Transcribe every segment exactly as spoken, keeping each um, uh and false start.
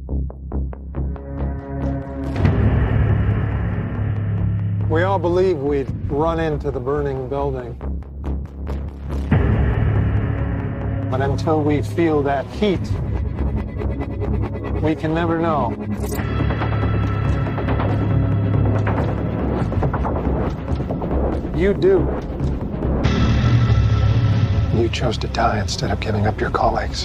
We all believe we'd run into the burning building. But until we feel that heat, we can never know. You do. You chose to die instead of giving up your colleagues.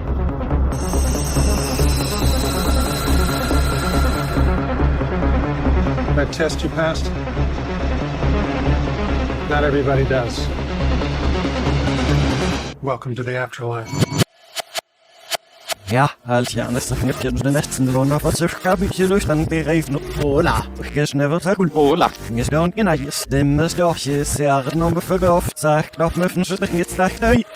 That test you passed? Not everybody does. Welcome to the afterlife. Ja, als jag nästan efter den nästan låna för så ska vi ju lösa det reven. Hola, jag ska never ta kul. Hola. Jag ska inte nej, det måste jag ju se någon för ofta sagt, låt mig för så det inte sagt nej.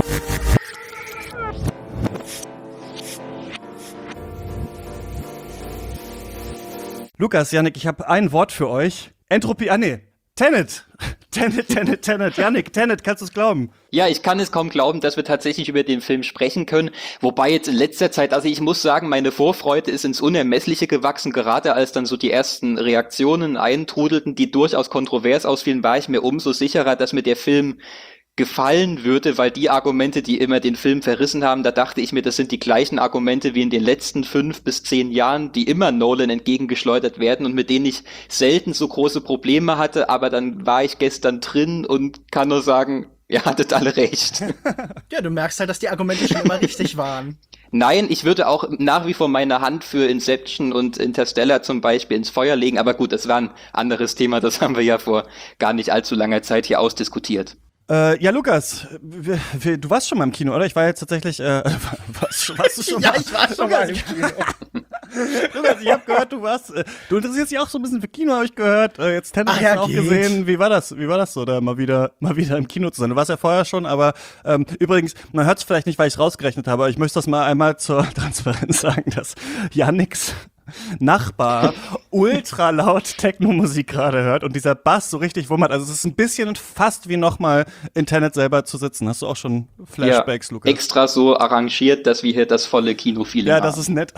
Lukas, Yannick, ich habe ein Wort für euch. Entropie, ah nee, Tenet. Tenet, Tenet, Tenet. Yannick, Tenet, kannst du es glauben? Ja, ich kann es kaum glauben, dass wir tatsächlich über den Film sprechen können. Wobei jetzt in letzter Zeit, also ich muss sagen, meine Vorfreude ist ins Unermessliche gewachsen. Gerade als dann so die ersten Reaktionen eintrudelten, die durchaus kontrovers ausfielen, war ich mir umso sicherer, dass mir der Film gefallen würde, weil die Argumente, die immer den Film verrissen haben, da dachte ich mir, das sind die gleichen Argumente wie in den letzten fünf bis zehn Jahren, die immer Nolan entgegengeschleudert werden und mit denen ich selten so große Probleme hatte, aber dann war ich gestern drin und kann nur sagen, ihr hattet alle recht. Ja, du merkst halt, dass die Argumente schon immer richtig waren. Nein, ich würde auch nach wie vor meine Hand für Inception und Interstellar zum Beispiel ins Feuer legen, aber gut, das war ein anderes Thema, das haben wir ja vor gar nicht allzu langer Zeit hier ausdiskutiert. Äh, ja, Lukas, w- w- du warst schon mal im Kino, oder? Ich war jetzt tatsächlich, äh, warst, warst du schon ja, mal? ich war schon mal im Kino. Lukas, ich hab gehört, du warst, äh, du interessierst dich auch so ein bisschen für Kino, habe ich gehört. Äh, jetzt Tenet Ach hast du ja, auch geht. gesehen. Wie war das? Wie war das so, da mal wieder, mal wieder im Kino zu sein? Du warst ja vorher schon, aber ähm, übrigens, man hört es vielleicht nicht, weil ich es rausgerechnet habe, aber ich möchte das mal einmal zur Transparenz sagen, dass Yannicks Nachbar ultra laut Techno-Musik gerade hört und dieser Bass so richtig wummert. Also es ist ein bisschen fast wie nochmal in Tenet selber zu sitzen. Hast du auch schon Flashbacks, ja, Lukas? Extra so arrangiert, dass wir hier das volle Kino-Feeling Ja, haben. das ist nett.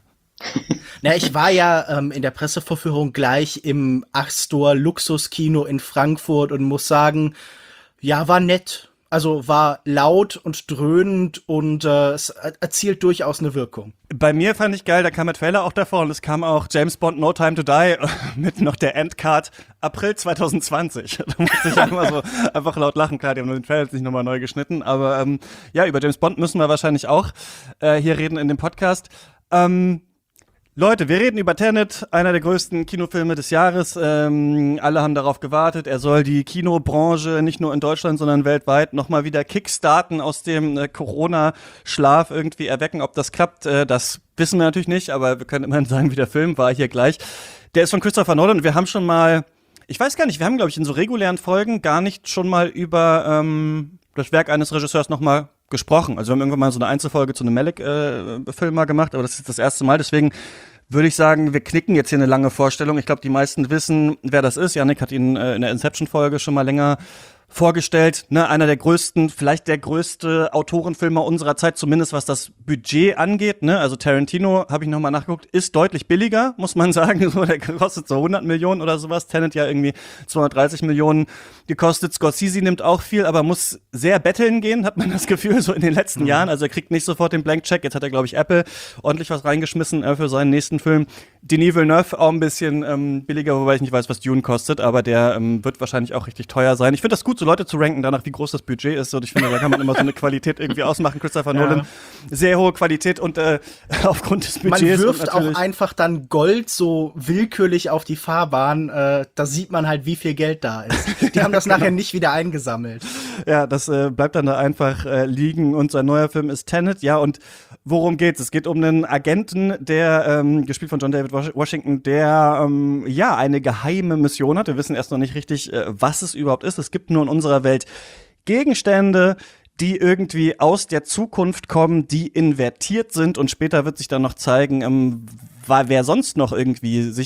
Na, ich war ja ähm, in der Pressevorführung gleich im Astor Luxuskino in Frankfurt und muss sagen, ja, war nett. Also war laut und dröhnend und äh, es erzielt durchaus eine Wirkung. Bei mir fand ich geil, da kam der Trailer auch davor und es kam auch James Bond No Time to Die mit noch der Endcard April zwanzig zwanzig. Da musste ich einfach so einfach laut lachen. Klar, die haben den Trailer jetzt nicht nochmal neu geschnitten, aber ähm, ja, über James Bond müssen wir wahrscheinlich auch äh, hier reden in dem Podcast. Ähm, Leute, wir reden über Tenet, einer der größten Kinofilme des Jahres. Ähm, alle haben darauf gewartet. Er soll die Kinobranche nicht nur in Deutschland, sondern weltweit nochmal wieder kickstarten, aus dem äh, Corona-Schlaf irgendwie erwecken. Ob das klappt, äh, das wissen wir natürlich nicht, aber wir können immerhin sagen, wie der Film war hier gleich. Der ist von Christopher Nolan und wir haben schon mal, ich weiß gar nicht, wir haben, glaube ich, in so regulären Folgen gar nicht schon mal über ähm, das Werk eines Regisseurs nochmal gesprochen. Also wir haben irgendwann mal so eine Einzelfolge zu einem Malick-Film mal gemacht, aber das ist das erste Mal. Deswegen würde ich sagen, wir knicken jetzt hier eine lange Vorstellung. Ich glaube, die meisten wissen, wer das ist. Yannick hat ihn äh, in der Inception-Folge schon mal länger vorgestellt. Ne, einer der größten, vielleicht der größte Autorenfilmer unserer Zeit, zumindest was das Budget angeht. Ne? Also Tarantino, habe ich nochmal nachgeguckt, ist deutlich billiger, muss man sagen. So, der kostet so hundert Millionen oder sowas. Tenet ja irgendwie zweihundertdreißig Millionen gekostet. Scorsese nimmt auch viel, aber muss sehr betteln gehen, hat man das Gefühl, so in den letzten mhm. Jahren. Also er kriegt nicht sofort den Blank-Check. Jetzt hat er, glaube ich, Apple ordentlich was reingeschmissen äh, für seinen nächsten Film. Denis Villeneuve auch ein bisschen ähm, billiger, wobei ich nicht weiß, was Dune kostet, aber der ähm, wird wahrscheinlich auch richtig teuer sein. Ich finde das gut, so Leute zu ranken, danach wie groß das Budget ist. Und ich finde, da kann man immer so eine Qualität irgendwie ausmachen. Christopher ja. Nolan, sehr hohe Qualität und äh, aufgrund des Budgets. Man wirft auch einfach dann Gold so willkürlich auf die Fahrbahn. Äh, da sieht man halt, wie viel Geld da ist. Die haben das nachher nicht wieder eingesammelt. Ja, das äh, bleibt dann da einfach äh, liegen. Und sein neuer Film ist Tenet. Ja, und worum geht's? Es geht um einen Agenten, der, ähm, gespielt von John David Washington, der, ähm, ja, eine geheime Mission hat. Wir wissen erst noch nicht richtig, äh, was es überhaupt ist. Es gibt nur in unserer Welt Gegenstände, die irgendwie aus der Zukunft kommen, die invertiert sind. Und später wird sich dann noch zeigen, ähm, wer sonst noch irgendwie sich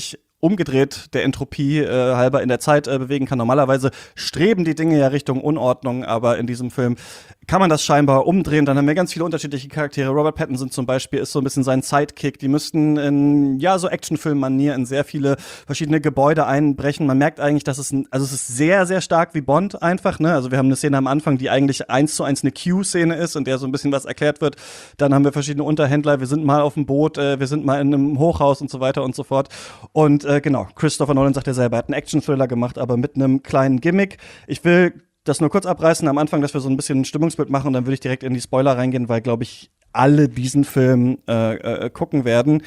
umgedreht der Entropie äh, halber in der Zeit äh, bewegen kann. Normalerweise streben die Dinge ja Richtung Unordnung, aber in diesem Film kann man das scheinbar umdrehen. Dann haben wir ganz viele unterschiedliche Charaktere. Robert Pattinson zum Beispiel ist so ein bisschen sein Sidekick. Die müssten in, ja, so Actionfilm-Manier in sehr viele verschiedene Gebäude einbrechen. Man merkt eigentlich, dass es, ein, also es ist sehr, sehr stark wie Bond einfach, ne? Also wir haben eine Szene am Anfang, die eigentlich eins zu eins eine Q-Szene ist, in der so ein bisschen was erklärt wird. Dann haben wir verschiedene Unterhändler. Wir sind mal auf dem Boot, äh, wir sind mal in einem Hochhaus und so weiter und so fort. Und äh, genau, Christopher Nolan sagt ja selber, er hat einen Action-Thriller gemacht, aber mit einem kleinen Gimmick. Ich will das nur kurz abreißen am Anfang, dass wir so ein bisschen ein Stimmungsbild machen und dann würde ich direkt in die Spoiler reingehen, weil, glaube ich, alle diesen Film äh, äh, gucken werden.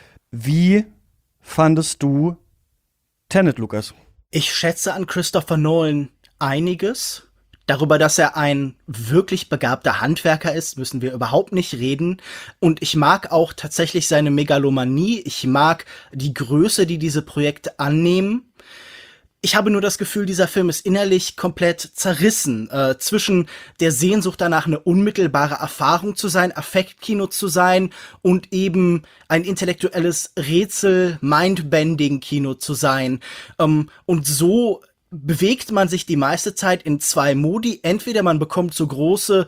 Wie fandest du Tenet, Lukas? Ich schätze an Christopher Nolan einiges. Darüber, dass er ein wirklich begabter Handwerker ist, müssen wir überhaupt nicht reden. Und ich mag auch tatsächlich seine Megalomanie. Ich mag die Größe, die diese Projekte annehmen. Ich habe nur das Gefühl, dieser Film ist innerlich komplett zerrissen. Äh, zwischen der Sehnsucht danach, eine unmittelbare Erfahrung zu sein, Affektkino zu sein und eben ein intellektuelles Rätsel, Mindbending-Kino zu sein. Ähm, und so bewegt man sich die meiste Zeit in zwei Modi. Entweder man bekommt so große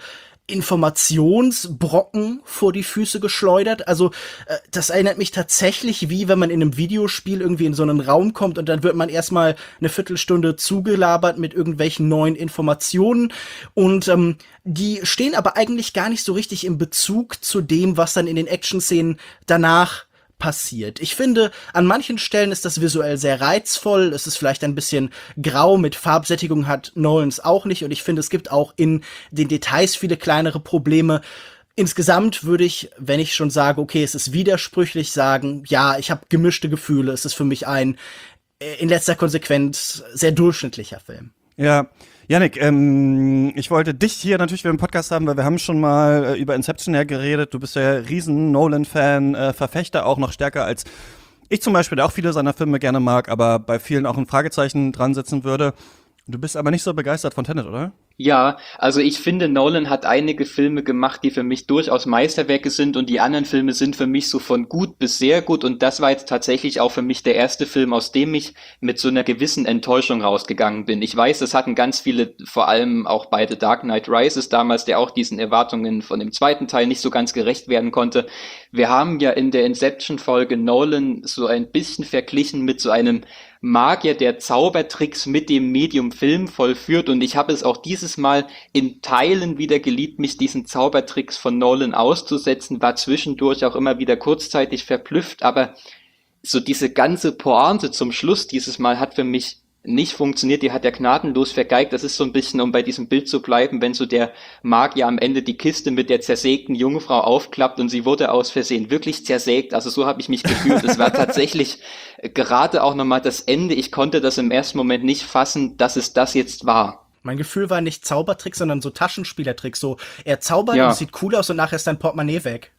Informationsbrocken vor die Füße geschleudert. Also äh, das erinnert mich tatsächlich, wie wenn man in einem Videospiel irgendwie in so einen Raum kommt und dann wird man erstmal eine Viertelstunde zugelabert mit irgendwelchen neuen Informationen und ähm, die stehen aber eigentlich gar nicht so richtig im Bezug zu dem, was dann in den Action-Szenen danach passiert. Ich finde, an manchen Stellen ist das visuell sehr reizvoll. Es ist vielleicht ein bisschen grau, mit Farbsättigung hat Nolans auch nicht. Und ich finde, es gibt auch in den Details viele kleinere Probleme. Insgesamt würde ich, wenn ich schon sage, okay, es ist widersprüchlich, sagen, ja, ich habe gemischte Gefühle. Es ist für mich ein in letzter Konsequenz sehr durchschnittlicher Film. Ja, Yannick, ähm, ich wollte dich hier natürlich für den Podcast haben, weil wir haben schon mal äh, über Inception ja geredet. Du bist ja riesen Nolan-Fan, äh, Verfechter auch noch stärker als ich zum Beispiel, der auch viele seiner Filme gerne mag, aber bei vielen auch ein Fragezeichen dran setzen würde. Du bist aber nicht so begeistert von Tenet, oder? Ja, also ich finde, Nolan hat einige Filme gemacht, die für mich durchaus Meisterwerke sind und die anderen Filme sind für mich so von gut bis sehr gut und das war jetzt tatsächlich auch für mich der erste Film, aus dem ich mit so einer gewissen Enttäuschung rausgegangen bin. Ich weiß, das hatten ganz viele, vor allem auch bei The Dark Knight Rises damals, der auch diesen Erwartungen von dem zweiten Teil nicht so ganz gerecht werden konnte. Wir haben ja in der Inception-Folge Nolan so ein bisschen verglichen mit so einem Magier, der Zaubertricks mit dem Medium Film vollführt und ich habe es auch dieses Mal in Teilen wieder geliebt, mich diesen Zaubertricks von Nolan auszusetzen, war zwischendurch auch immer wieder kurzzeitig verblüfft, aber so diese ganze Pointe zum Schluss dieses Mal hat für mich nicht funktioniert, die hat er gnadenlos vergeigt. Das ist so ein bisschen, um bei diesem Bild zu bleiben, wenn so der Magier am Ende die Kiste mit der zersägten Jungfrau aufklappt und sie wurde aus Versehen wirklich zersägt. Also so habe ich mich gefühlt. Es war tatsächlich gerade auch nochmal das Ende. Ich konnte das im ersten Moment nicht fassen, dass es das jetzt war. Mein Gefühl war nicht Zaubertrick, sondern so Taschenspielertrick. So, er zaubert Ja. und es sieht cool aus und nachher ist dein Portemonnaie weg.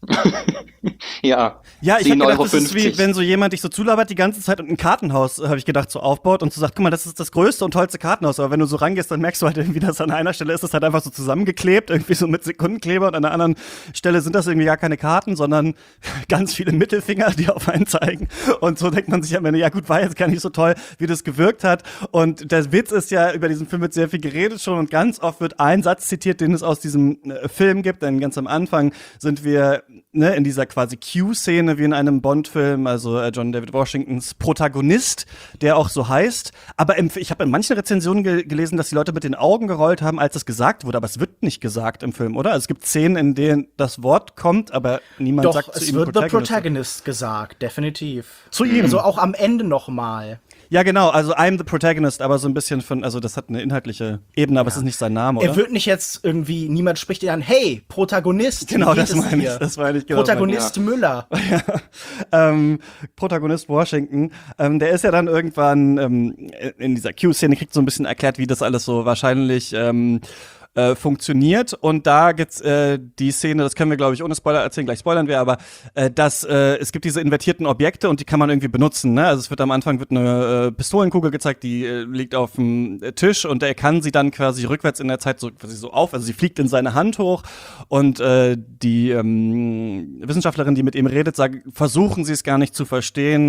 Ja, Ja, ich habe sieben gedacht, Euro das ist wie, fünfzig. wenn so jemand dich so zulabert die ganze Zeit und ein Kartenhaus, habe ich gedacht, so aufbaut und so sagt, guck mal, das ist das größte und tollste Kartenhaus. Aber wenn du so rangehst, dann merkst du halt irgendwie, dass an einer Stelle ist das halt einfach so zusammengeklebt, irgendwie so mit Sekundenkleber und an der anderen Stelle sind das irgendwie gar keine Karten, sondern ganz viele Mittelfinger, die auf einen zeigen. Und so denkt man sich am Ende, ja gut, war jetzt gar nicht so toll, wie das gewirkt hat. Und der Witz ist ja, über diesen Film wird sehr viel geredet schon und ganz oft wird ein Satz zitiert, den es aus diesem äh, Film gibt. Denn ganz am Anfang sind wir ne, in dieser quasi Q-Szene wie in einem Bond-Film, also äh, John David Washingtons Protagonist, der auch so heißt. Aber im, ich habe in manchen Rezensionen ge- gelesen, dass die Leute mit den Augen gerollt haben, als das gesagt wurde. Aber es wird nicht gesagt im Film, oder? Also es gibt Szenen, in denen das Wort kommt, aber niemand Doch, sagt zu es ihm wird The Protagonist. Protagonist gesagt, definitiv. Zu ihm. Also auch am Ende noch mal. Ja, genau, also I'm the Protagonist, aber so ein bisschen von, also das hat eine inhaltliche Ebene, aber es ist nicht sein Name, oder? Er wird nicht jetzt irgendwie, niemand spricht ihn an, hey, Protagonist, wie Genau, geht das es meine ich, dir? das meine ich genau. Protagonist Müller. ähm, Protagonist Washington, ähm, der ist ja dann irgendwann ähm, in dieser Q-Szene, kriegt so ein bisschen erklärt, wie das alles so wahrscheinlich ähm, äh, funktioniert. Und da gibt's äh, die Szene, das können wir, glaube ich, ohne Spoiler erzählen, gleich spoilern wir, aber äh, dass äh, es gibt diese invertierten Objekte und die kann man irgendwie benutzen. Ne? Also es wird am Anfang wird eine äh, Pistolenkugel gezeigt, die äh, liegt auf dem Tisch und er kann sie dann quasi rückwärts in der Zeit so quasi so auf, also sie fliegt in seine Hand hoch und äh, die ähm, Wissenschaftlerin, die mit ihm redet, sagt, versuchen Sie es gar nicht zu verstehen,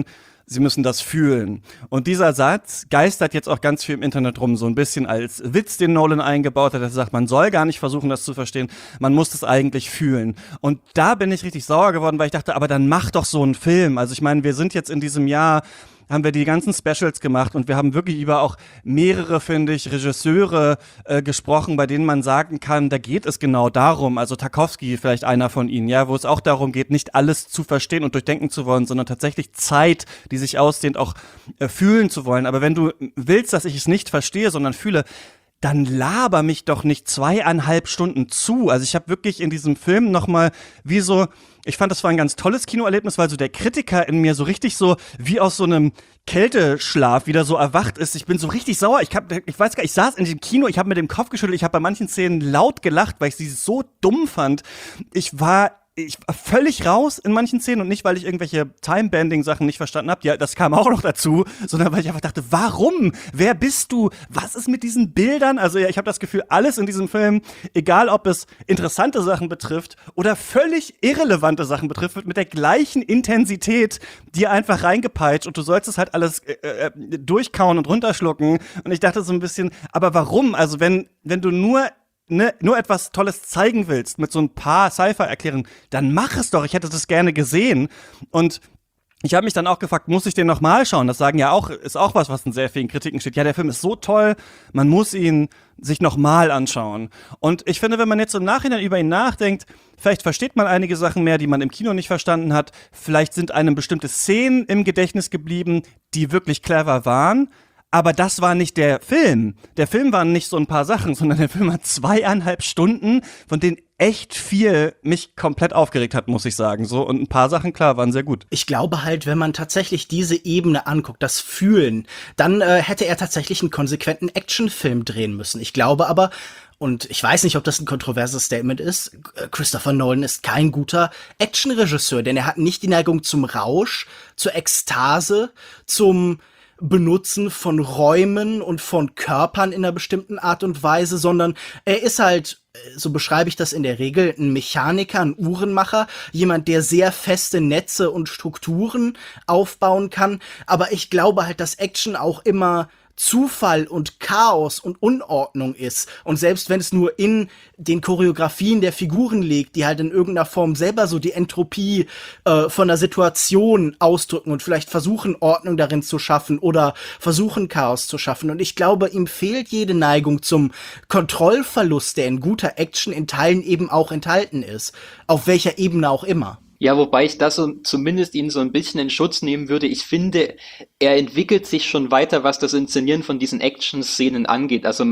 sie müssen das fühlen. Und dieser Satz geistert jetzt auch ganz viel im Internet rum, so ein bisschen als Witz, den Nolan eingebaut hat, dass er sagt, man soll gar nicht versuchen, das zu verstehen, man muss das eigentlich fühlen. Und da bin ich richtig sauer geworden, weil ich dachte, aber dann mach doch so einen Film. Also ich meine, wir sind jetzt in diesem Jahr, haben wir die ganzen Specials gemacht und wir haben wirklich über auch mehrere, finde ich, Regisseure äh, gesprochen, bei denen man sagen kann, da geht es genau darum, also Tarkovsky vielleicht einer von ihnen, ja, wo es auch darum geht, nicht alles zu verstehen und durchdenken zu wollen, sondern tatsächlich Zeit, die sich ausdehnt, auch äh, fühlen zu wollen. Aber wenn du willst, dass ich es nicht verstehe, sondern fühle, dann laber mich doch nicht zweieinhalb Stunden zu. Also ich habe wirklich in diesem Film nochmal wie so, ich fand, das war ein ganz tolles Kinoerlebnis, weil so der Kritiker in mir so richtig so wie aus so einem Kälteschlaf wieder so erwacht ist. Ich bin so richtig sauer. Ich hab, ich weiß gar nicht, ich saß in diesem Kino, ich habe mit dem Kopf geschüttelt, ich habe bei manchen Szenen laut gelacht, weil ich sie so dumm fand. Ich war Ich war völlig raus in manchen Szenen und nicht, weil ich irgendwelche Time-Banding-Sachen nicht verstanden habe, ja, das kam auch noch dazu, sondern weil ich einfach dachte, warum? Wer bist du? Was ist mit diesen Bildern? Also ja, ich habe das Gefühl, alles in diesem Film, egal ob es interessante Sachen betrifft oder völlig irrelevante Sachen betrifft, wird mit der gleichen Intensität dir einfach reingepeitscht und du sollst es halt alles äh, äh, durchkauen und runterschlucken. Und ich dachte so ein bisschen, aber warum? Also wenn, wenn du nur Ne, nur etwas Tolles zeigen willst mit so ein paar Sci-Fi-Erklärungen, dann mach es doch. Ich hätte das gerne gesehen. Und ich habe mich dann auch gefragt, muss ich den nochmal schauen? Das sagen ja auch, ist auch was, was in sehr vielen Kritiken steht. Ja, der Film ist so toll, man muss ihn sich nochmal anschauen. Und ich finde, wenn man jetzt im Nachhinein über ihn nachdenkt, vielleicht versteht man einige Sachen mehr, die man im Kino nicht verstanden hat. Vielleicht sind einem bestimmte Szenen im Gedächtnis geblieben, die wirklich clever waren. Aber das war nicht der Film. Der Film waren nicht so ein paar Sachen, sondern der Film hat zweieinhalb Stunden, von denen echt viel mich komplett aufgeregt hat, muss ich sagen. So, und ein paar Sachen, klar, waren sehr gut. Ich glaube halt, wenn man tatsächlich diese Ebene anguckt, das Fühlen, dann äh, hätte er tatsächlich einen konsequenten Actionfilm drehen müssen. Ich glaube aber, und ich weiß nicht, ob das ein kontroverses Statement ist, Christopher Nolan ist kein guter Actionregisseur, denn er hat nicht die Neigung zum Rausch, zur Ekstase, zum Benutzen von Räumen und von Körpern in einer bestimmten Art und Weise, sondern er ist halt, so beschreibe ich das in der Regel, ein Mechaniker, ein Uhrenmacher, jemand, der sehr feste Netze und Strukturen aufbauen kann. Aber ich glaube halt, dass Action auch immer Zufall und Chaos und Unordnung ist. Und selbst wenn es nur in den Choreografien der Figuren liegt, die halt in irgendeiner Form selber so die Entropie äh, von der Situation ausdrücken und vielleicht versuchen, Ordnung darin zu schaffen oder versuchen, Chaos zu schaffen. Und ich glaube, ihm fehlt jede Neigung zum Kontrollverlust, der in guter Action in Teilen eben auch enthalten ist. Auf welcher Ebene auch immer. Ja, wobei ich das so zumindest ihn so ein bisschen in Schutz nehmen würde. Ich finde, er entwickelt sich schon weiter, was das Inszenieren von diesen Action-Szenen angeht. Also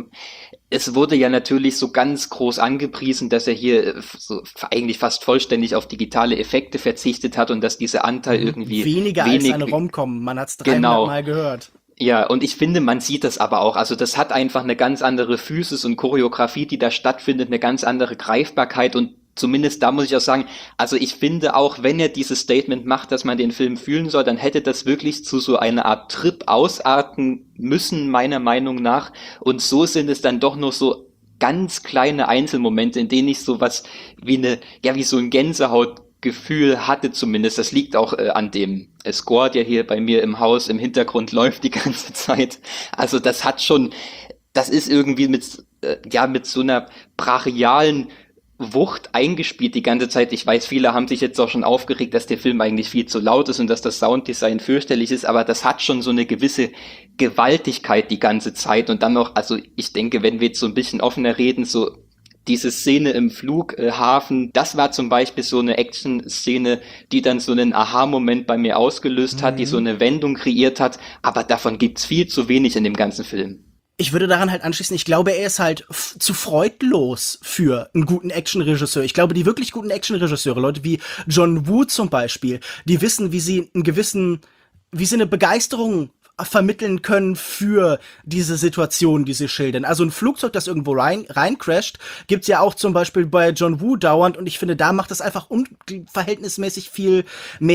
es wurde ja natürlich so ganz groß angepriesen, dass er hier so eigentlich fast vollständig auf digitale Effekte verzichtet hat und dass dieser Anteil irgendwie weniger wenig, als eine Rom-Com. Man hat es dreihundert genau. Mal gehört. Ja, und ich finde, man sieht das aber auch. Also das hat einfach eine ganz andere Physis und Choreografie, die da stattfindet, eine ganz andere Greifbarkeit und zumindest da muss ich auch sagen, also ich finde auch, wenn er dieses Statement macht, dass man den Film fühlen soll, dann hätte das wirklich zu so einer Art Trip ausarten müssen, meiner Meinung nach. Und so sind es dann doch nur so ganz kleine Einzelmomente, in denen ich sowas wie eine, ja, wie so ein Gänsehautgefühl hatte zumindest. Das liegt auch äh, an dem äh, Score, der hier bei mir im Haus im Hintergrund läuft die ganze Zeit. Also das hat schon, das ist irgendwie mit, äh, ja, mit so einer brachialen Wucht eingespielt die ganze Zeit. Ich weiß, viele haben sich jetzt auch schon aufgeregt, dass der Film eigentlich viel zu laut ist und dass das Sounddesign fürchterlich ist, aber das hat schon so eine gewisse Gewaltigkeit die ganze Zeit und dann noch, also ich denke, wenn wir jetzt so ein bisschen offener reden, so diese Szene im Flughafen, das war zum Beispiel so eine Action-Szene, die dann so einen Aha-Moment bei mir ausgelöst hat, mhm. die so eine Wendung kreiert hat, aber davon gibt's viel zu wenig in dem ganzen Film. Ich würde daran halt anschließen, ich glaube, er ist halt f- zu freudlos für einen guten Actionregisseur. Ich glaube, die wirklich guten Actionregisseure, Leute wie John Woo zum Beispiel, die wissen, wie sie einen gewissen, wie sie eine Begeisterung vermitteln können für diese Situation, die sie schildern. Also ein Flugzeug, das irgendwo rein, rein crasht, gibt's ja auch zum Beispiel bei John Woo dauernd und ich finde, da macht es einfach unverhältnismäßig viel mehr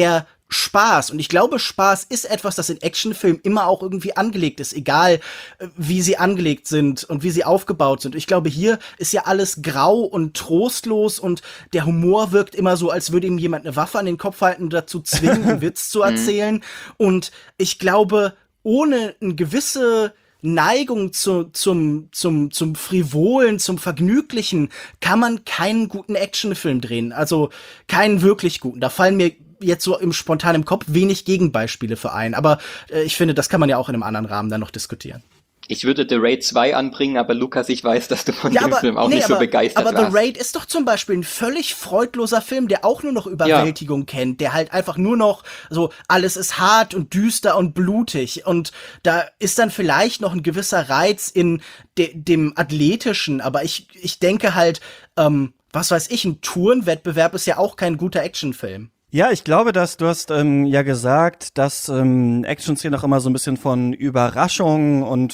Spaß. Und ich glaube, Spaß ist etwas, das in Actionfilmen immer auch irgendwie angelegt ist, egal äh, wie sie angelegt sind und wie sie aufgebaut sind. Ich glaube, hier ist ja alles grau und trostlos und der Humor wirkt immer so, als würde ihm jemand eine Waffe an den Kopf halten und dazu zwingen, einen Witz zu erzählen. Und ich glaube, ohne eine gewisse Neigung zu, zum, zum, zum Frivolen, zum Vergnüglichen, kann man keinen guten Actionfilm drehen. Also keinen wirklich guten. Da fallen mir jetzt so im spontanen Kopf wenig Gegenbeispiele für ein. Aber äh, ich finde, das kann man ja auch in einem anderen Rahmen dann noch diskutieren. Ich würde The Raid zwei anbringen, aber Lukas, ich weiß, dass du von Ja, dem aber, Film auch nee, nicht aber, so begeistert aber warst. The Raid ist doch zum Beispiel ein völlig freudloser Film, der auch nur noch Überwältigung kennt, der halt einfach nur noch so, alles ist hart und düster und blutig und da ist dann vielleicht noch ein gewisser Reiz in de- dem Athletischen, aber ich, ich denke halt, ähm, was weiß ich, ein Tourenwettbewerb ist ja auch kein guter Actionfilm. Ja, ich glaube, dass du hast ähm, ja gesagt, dass ähm, Action-Szenen auch immer so ein bisschen von Überraschung und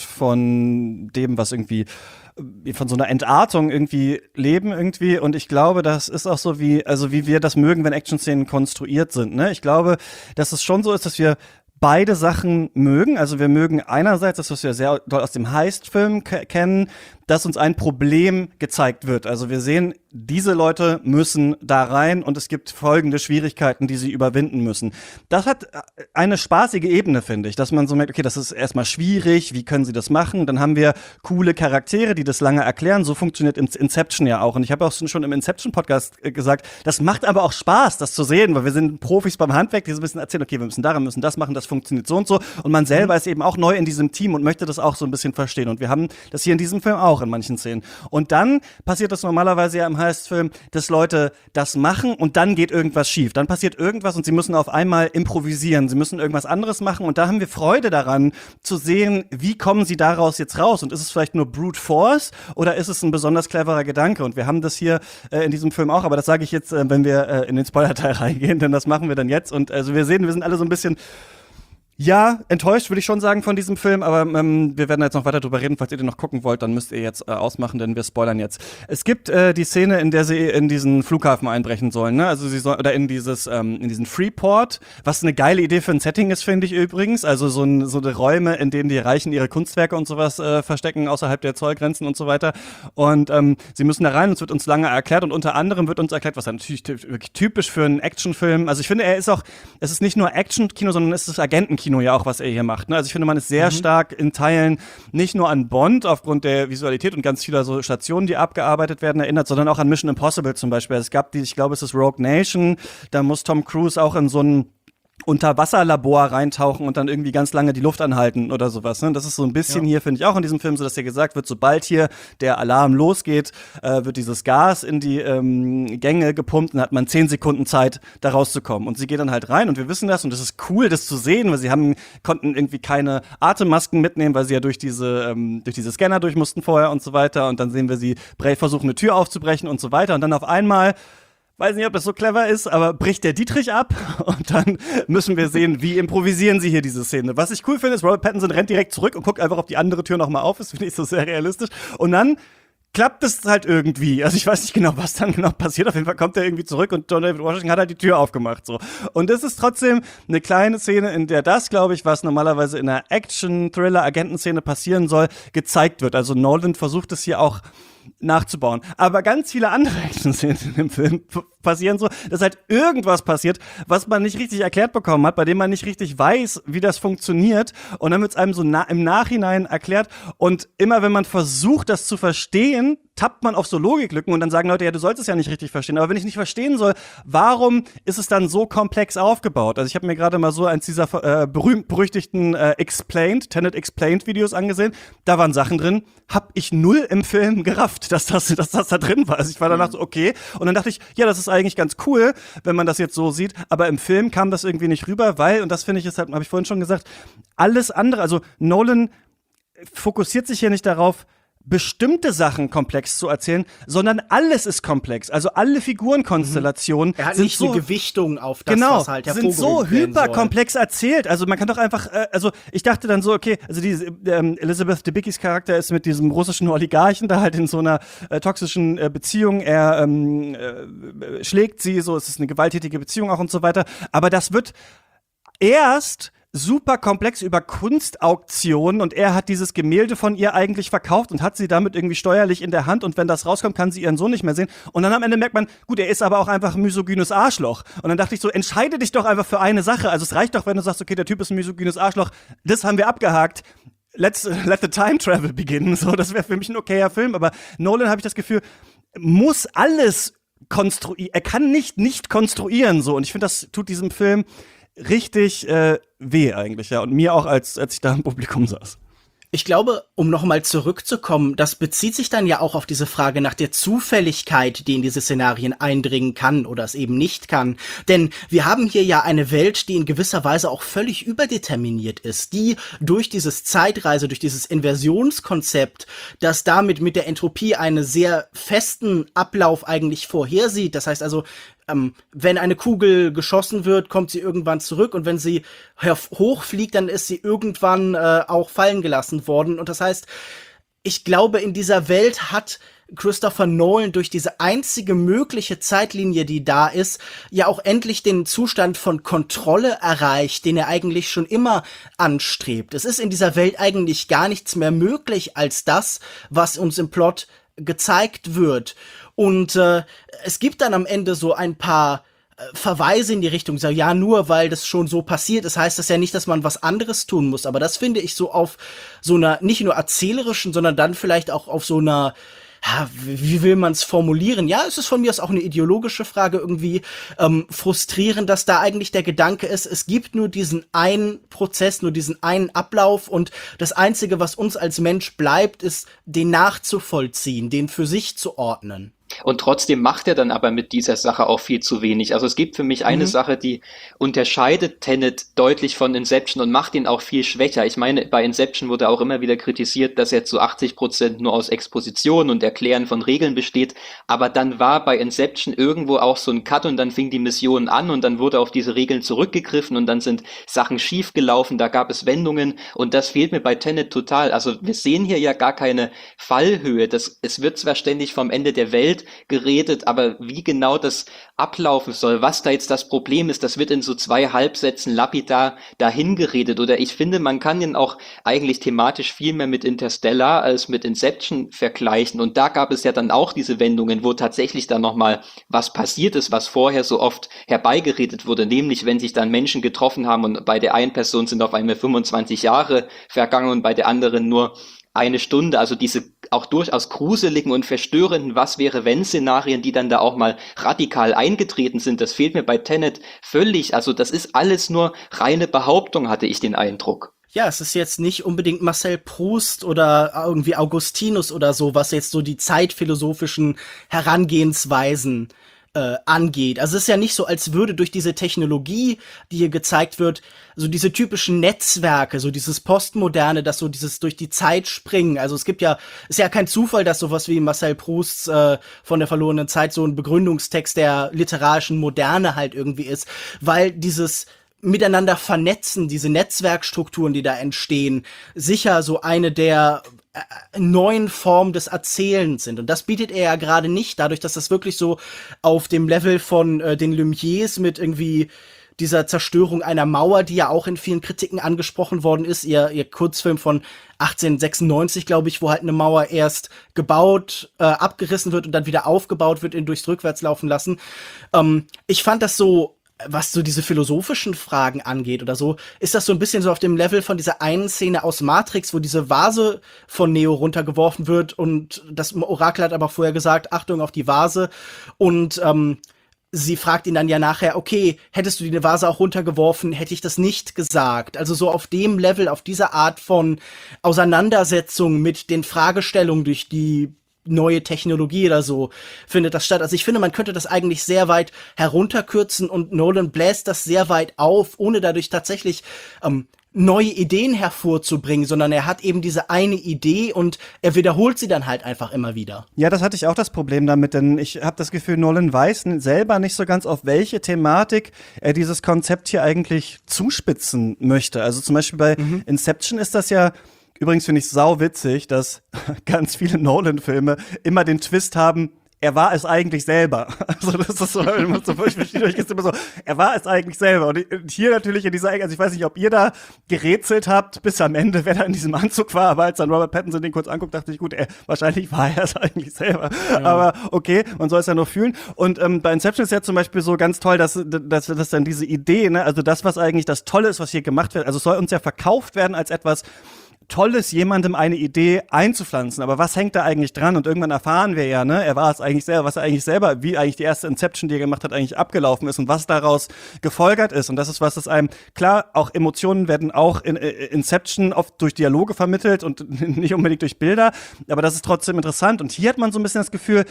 von dem, was irgendwie äh, von so einer Entartung irgendwie leben irgendwie. Und ich glaube, das ist auch so wie, also wie wir das mögen, wenn Action-Szenen konstruiert sind. Ne? Ich glaube, dass es schon so ist, dass wir beide Sachen mögen. Also wir mögen einerseits das, was wir sehr doll aus dem Heist-Film ke- kennen, dass uns ein Problem gezeigt wird. Also wir sehen, diese Leute müssen da rein und es gibt folgende Schwierigkeiten, die sie überwinden müssen. Das hat eine spaßige Ebene, finde ich, dass man so merkt, okay, das ist erstmal schwierig, wie können sie das machen? Dann haben wir coole Charaktere, die das lange erklären. So funktioniert Inception ja auch. Und ich habe auch schon im Inception-Podcast gesagt, das macht aber auch Spaß, das zu sehen, weil wir sind Profis beim Handwerk, die so ein bisschen erzählen, okay, wir müssen daran, müssen das machen, das funktioniert so und so. Und man selber ist eben auch neu in diesem Team und möchte das auch so ein bisschen verstehen. Und wir haben das hier in diesem Film auch in manchen Szenen. Und dann passiert das normalerweise ja im Heist-Film, dass Leute das machen und dann geht irgendwas schief. Dann passiert irgendwas und sie müssen auf einmal improvisieren. Sie müssen irgendwas anderes machen und da haben wir Freude daran, zu sehen, wie kommen sie daraus jetzt raus? Und ist es vielleicht nur Brute Force oder ist es ein besonders cleverer Gedanke? Und wir haben das hier äh, in diesem Film auch, aber das sage ich jetzt, äh, wenn wir äh, in den Spoiler-Teil reingehen, denn das machen wir dann jetzt. Und also wir sehen, wir sind alle so ein bisschen ja, enttäuscht würde ich schon sagen von diesem Film, aber ähm, wir werden jetzt noch weiter drüber reden. Falls ihr den noch gucken wollt, dann müsst ihr jetzt äh, ausmachen, denn wir spoilern jetzt. Es gibt äh, die Szene, in der sie in diesen Flughafen einbrechen sollen, ne? Also sie soll oder in dieses ähm, in diesen Freeport, was eine geile Idee für ein Setting ist, finde ich übrigens. Also so ein, so eine Räume, in denen die Reichen ihre Kunstwerke und sowas äh, verstecken außerhalb der Zollgrenzen und so weiter. Und ähm, sie müssen da rein. Und es wird uns lange erklärt und unter anderem wird uns erklärt, was natürlich wirklich typisch für einen Actionfilm. Also ich finde, er ist auch, es ist nicht nur Action-Kino, sondern es ist Agentenkino. Kino ja auch, was er hier macht. Ne? Also ich finde, man ist sehr mhm. stark in Teilen nicht nur an Bond aufgrund der Visualität und ganz vieler so Stationen, die abgearbeitet werden, erinnert, sondern auch an Mission Impossible zum Beispiel. Es gab die, ich glaube, es ist Rogue Nation, da muss Tom Cruise auch in so ein Unterwasserlabor reintauchen und dann irgendwie ganz lange die Luft anhalten oder sowas. Ne? Das ist so ein bisschen ja. hier, finde ich, auch in diesem Film so, dass hier gesagt wird, sobald hier der Alarm losgeht, äh, wird dieses Gas in die ähm, Gänge gepumpt und hat man zehn Sekunden Zeit, da rauszukommen. Und sie geht dann halt rein und wir wissen das und es ist cool, das zu sehen, weil sie haben konnten irgendwie keine Atemmasken mitnehmen, weil sie ja durch diese ähm, durch diese Scanner durch mussten vorher und so weiter. Und dann sehen wir sie versuchen, eine Tür aufzubrechen und so weiter. Und dann auf einmal weiß nicht, ob das so clever ist, aber bricht der Dietrich ab und dann müssen wir sehen, wie improvisieren sie hier diese Szene. Was ich cool finde, ist, Robert Pattinson rennt direkt zurück und guckt einfach, ob die andere Tür noch mal auf ist. Finde ich so sehr realistisch. Und dann klappt es halt irgendwie. Also ich weiß nicht genau, was dann genau passiert. Auf jeden Fall kommt er irgendwie zurück und John David Washington hat halt die Tür aufgemacht. So. Und das ist trotzdem eine kleine Szene, in der das, glaube ich, was normalerweise in einer Action-Thriller-Agentenszene passieren soll, gezeigt wird. Also Nolan versucht es hier auch nachzubauen. Aber ganz viele andere Action-Szenen in dem Film passieren so, dass halt irgendwas passiert, was man nicht richtig erklärt bekommen hat, bei dem man nicht richtig weiß, wie das funktioniert. Und dann wird es einem so na- im Nachhinein erklärt. Und immer wenn man versucht, das zu verstehen, tappt man auf so Logiklücken und dann sagen Leute, ja, du sollst es ja nicht richtig verstehen. Aber wenn ich nicht verstehen soll, warum ist es dann so komplex aufgebaut? Also ich habe mir gerade mal so eins dieser äh, berühmt-berüchtigten äh, Explained, Tenet Explained Videos angesehen. Da waren Sachen drin, hab ich null im Film gerafft, dass das, dass das da drin war. Also ich war danach so, okay. Und dann dachte ich, ja, das ist eigentlich ganz cool, wenn man das jetzt so sieht. Aber im Film kam das irgendwie nicht rüber, weil, und das finde ich, ist halt, habe ich vorhin schon gesagt, alles andere, also Nolan fokussiert sich hier nicht darauf, bestimmte Sachen komplex zu erzählen, sondern alles ist komplex. Also alle Figurenkonstellationen er hat sind nicht so eine Gewichtung auf das, genau, was halt sind so hervorgehoben werden hyperkomplex erzählt. Also man kann doch einfach, äh, also ich dachte dann so, okay, also diese ähm, Elizabeth Debicki's Charakter ist mit diesem russischen Oligarchen da halt in so einer äh, toxischen äh, Beziehung. Er ähm, äh, schlägt sie, so es ist eine gewalttätige Beziehung auch und so weiter. Aber das wird erst super komplex über Kunstauktionen und er hat dieses Gemälde von ihr eigentlich verkauft und hat sie damit irgendwie steuerlich in der Hand und wenn das rauskommt, kann sie ihren Sohn nicht mehr sehen und dann am Ende merkt man, gut, er ist aber auch einfach ein misogynes Arschloch und dann dachte ich so, entscheide dich doch einfach für eine Sache, also es reicht doch, wenn du sagst, okay, der Typ ist ein misogynes Arschloch, das haben wir abgehakt, let's let the time travel begin, so, das wäre für mich ein okayer Film, aber Nolan, habe ich das Gefühl, muss alles konstruieren, er kann nicht nicht konstruieren, so, und ich finde, das tut diesem Film richtig äh, weh eigentlich, ja. Und mir auch, als, als ich da im Publikum saß. Ich glaube, um nochmal zurückzukommen, das bezieht sich dann ja auch auf diese Frage nach der Zufälligkeit, die in diese Szenarien eindringen kann oder es eben nicht kann. Denn wir haben hier ja eine Welt, die in gewisser Weise auch völlig überdeterminiert ist, die durch dieses Zeitreise, durch dieses Inversionskonzept, das damit mit der Entropie einen sehr festen Ablauf eigentlich vorhersieht. Das heißt also, Ähm, wenn eine Kugel geschossen wird, kommt sie irgendwann zurück und wenn sie hochfliegt, dann ist sie irgendwann äh, auch fallen gelassen worden. Und das heißt, ich glaube, in dieser Welt hat Christopher Nolan durch diese einzige mögliche Zeitlinie, die da ist, ja auch endlich den Zustand von Kontrolle erreicht, den er eigentlich schon immer anstrebt. Es ist in dieser Welt eigentlich gar nichts mehr möglich als das, was uns im Plot gezeigt wird. Und äh, es gibt dann am Ende so ein paar äh, Verweise in die Richtung, so, ja, nur weil das schon so passiert ist, heißt das ja nicht, dass man was anderes tun muss. Aber das finde ich so auf so einer, nicht nur erzählerischen, sondern dann vielleicht auch auf so einer, ja, wie will man es formulieren? Ja, es ist von mir aus auch eine ideologische Frage irgendwie ähm, frustrierend, dass da eigentlich der Gedanke ist, es gibt nur diesen einen Prozess, nur diesen einen Ablauf und das Einzige, was uns als Mensch bleibt, ist, den nachzuvollziehen, den für sich zu ordnen. Und trotzdem macht er dann aber mit dieser Sache auch viel zu wenig. Also es gibt für mich eine Mhm. Sache, die unterscheidet Tenet deutlich von Inception und macht ihn auch viel schwächer. Ich meine, bei Inception wurde auch immer wieder kritisiert, dass er zu achtzig Prozent nur aus Exposition und Erklären von Regeln besteht. Aber dann war bei Inception irgendwo auch so ein Cut und dann fing die Mission an und dann wurde auf diese Regeln zurückgegriffen und dann sind Sachen schiefgelaufen, da gab es Wendungen und das fehlt mir bei Tenet total. Also wir sehen hier ja gar keine Fallhöhe. Das, es wird zwar ständig vom Ende der Welt geredet, aber wie genau das ablaufen soll, was da jetzt das Problem ist, das wird in so zwei Halbsätzen lapidar dahin geredet. Oder ich finde, man kann ihn auch eigentlich thematisch viel mehr mit Interstellar als mit Inception vergleichen. Und da gab es ja dann auch diese Wendungen, wo tatsächlich dann nochmal was passiert ist, was vorher so oft herbeigeredet wurde. Nämlich, wenn sich dann Menschen getroffen haben und bei der einen Person sind auf einmal fünfundzwanzig Jahre vergangen und bei der anderen nur eine Stunde, also diese auch durchaus gruseligen und verstörenden Was-wäre-wenn-Szenarien, die dann da auch mal radikal eingetreten sind, das fehlt mir bei Tenet völlig. Also das ist alles nur reine Behauptung, hatte ich den Eindruck. Ja, es ist jetzt nicht unbedingt Marcel Proust oder irgendwie Augustinus oder so, was jetzt so die zeitphilosophischen Herangehensweisen äh, angeht. Also es ist ja nicht so, als würde durch diese Technologie, die hier gezeigt wird, so diese typischen Netzwerke, so dieses Postmoderne, das so dieses durch die Zeit springen. Also es gibt ja, ist ja kein Zufall, dass sowas wie Marcel Prousts äh, von der verlorenen Zeit so ein Begründungstext der literarischen Moderne halt irgendwie ist, weil dieses miteinander vernetzen, diese Netzwerkstrukturen, die da entstehen, sicher so eine der äh, neuen Formen des Erzählens sind. Und das bietet er ja gerade nicht, dadurch, dass das wirklich so auf dem Level von äh, den Lumières mit irgendwie dieser Zerstörung einer Mauer, die ja auch in vielen Kritiken angesprochen worden ist, ihr, ihr Kurzfilm von achtzehnhundertsechsundneunzig, glaube ich, wo halt eine Mauer erst gebaut, äh, abgerissen wird und dann wieder aufgebaut wird, ihn durchs Rückwärts laufen lassen. Ähm, ich fand das so, was so diese philosophischen Fragen angeht oder so, ist das so ein bisschen so auf dem Level von dieser einen Szene aus Matrix, wo diese Vase von Neo runtergeworfen wird und das Orakel hat aber vorher gesagt, Achtung auf die Vase und ähm, sie fragt ihn dann ja nachher, okay, hättest du die Vase auch runtergeworfen, hätte ich das nicht gesagt. Also so auf dem Level, auf dieser Art von Auseinandersetzung mit den Fragestellungen durch die neue Technologie oder so findet das statt. Also ich finde, man könnte das eigentlich sehr weit herunterkürzen und Nolan bläst das sehr weit auf, ohne dadurch tatsächlich ähm, neue Ideen hervorzubringen, sondern er hat eben diese eine Idee und er wiederholt sie dann halt einfach immer wieder. Ja, das hatte ich auch das Problem damit, denn ich habe das Gefühl, Nolan weiß selber nicht so ganz, auf welche Thematik er dieses Konzept hier eigentlich zuspitzen möchte. Also zum Beispiel bei mhm. Inception ist das ja, übrigens finde ich sau witzig, dass ganz viele Nolan-Filme immer den Twist haben, er war es eigentlich selber. Also das ist so, ich verstehe euch jetzt immer so, er war es eigentlich selber. Und hier natürlich in dieser Ecke, also ich weiß nicht, ob ihr da gerätselt habt bis am Ende, wer da in diesem Anzug war, aber als dann Robert Pattinson den kurz anguckt, dachte ich, gut, er, wahrscheinlich war er es eigentlich selber. Ja. Aber okay, man soll es ja nur fühlen. Und ähm, bei Inception ist ja zum Beispiel so ganz toll, dass, dass, dass dann diese Idee, ne, also das, was eigentlich das Tolle ist, was hier gemacht wird, also es soll uns ja verkauft werden als etwas Tolles, jemandem eine Idee einzupflanzen. Aber was hängt da eigentlich dran? Und irgendwann erfahren wir ja, ne, er war es eigentlich selber, was er eigentlich selber, wie eigentlich die erste Inception, die er gemacht hat, eigentlich abgelaufen ist und was daraus gefolgert ist. Und das ist was, das einem, klar, auch Emotionen werden auch in, in Inception oft durch Dialoge vermittelt und nicht unbedingt durch Bilder. Aber das ist trotzdem interessant. Und hier hat man so ein bisschen das Gefühl,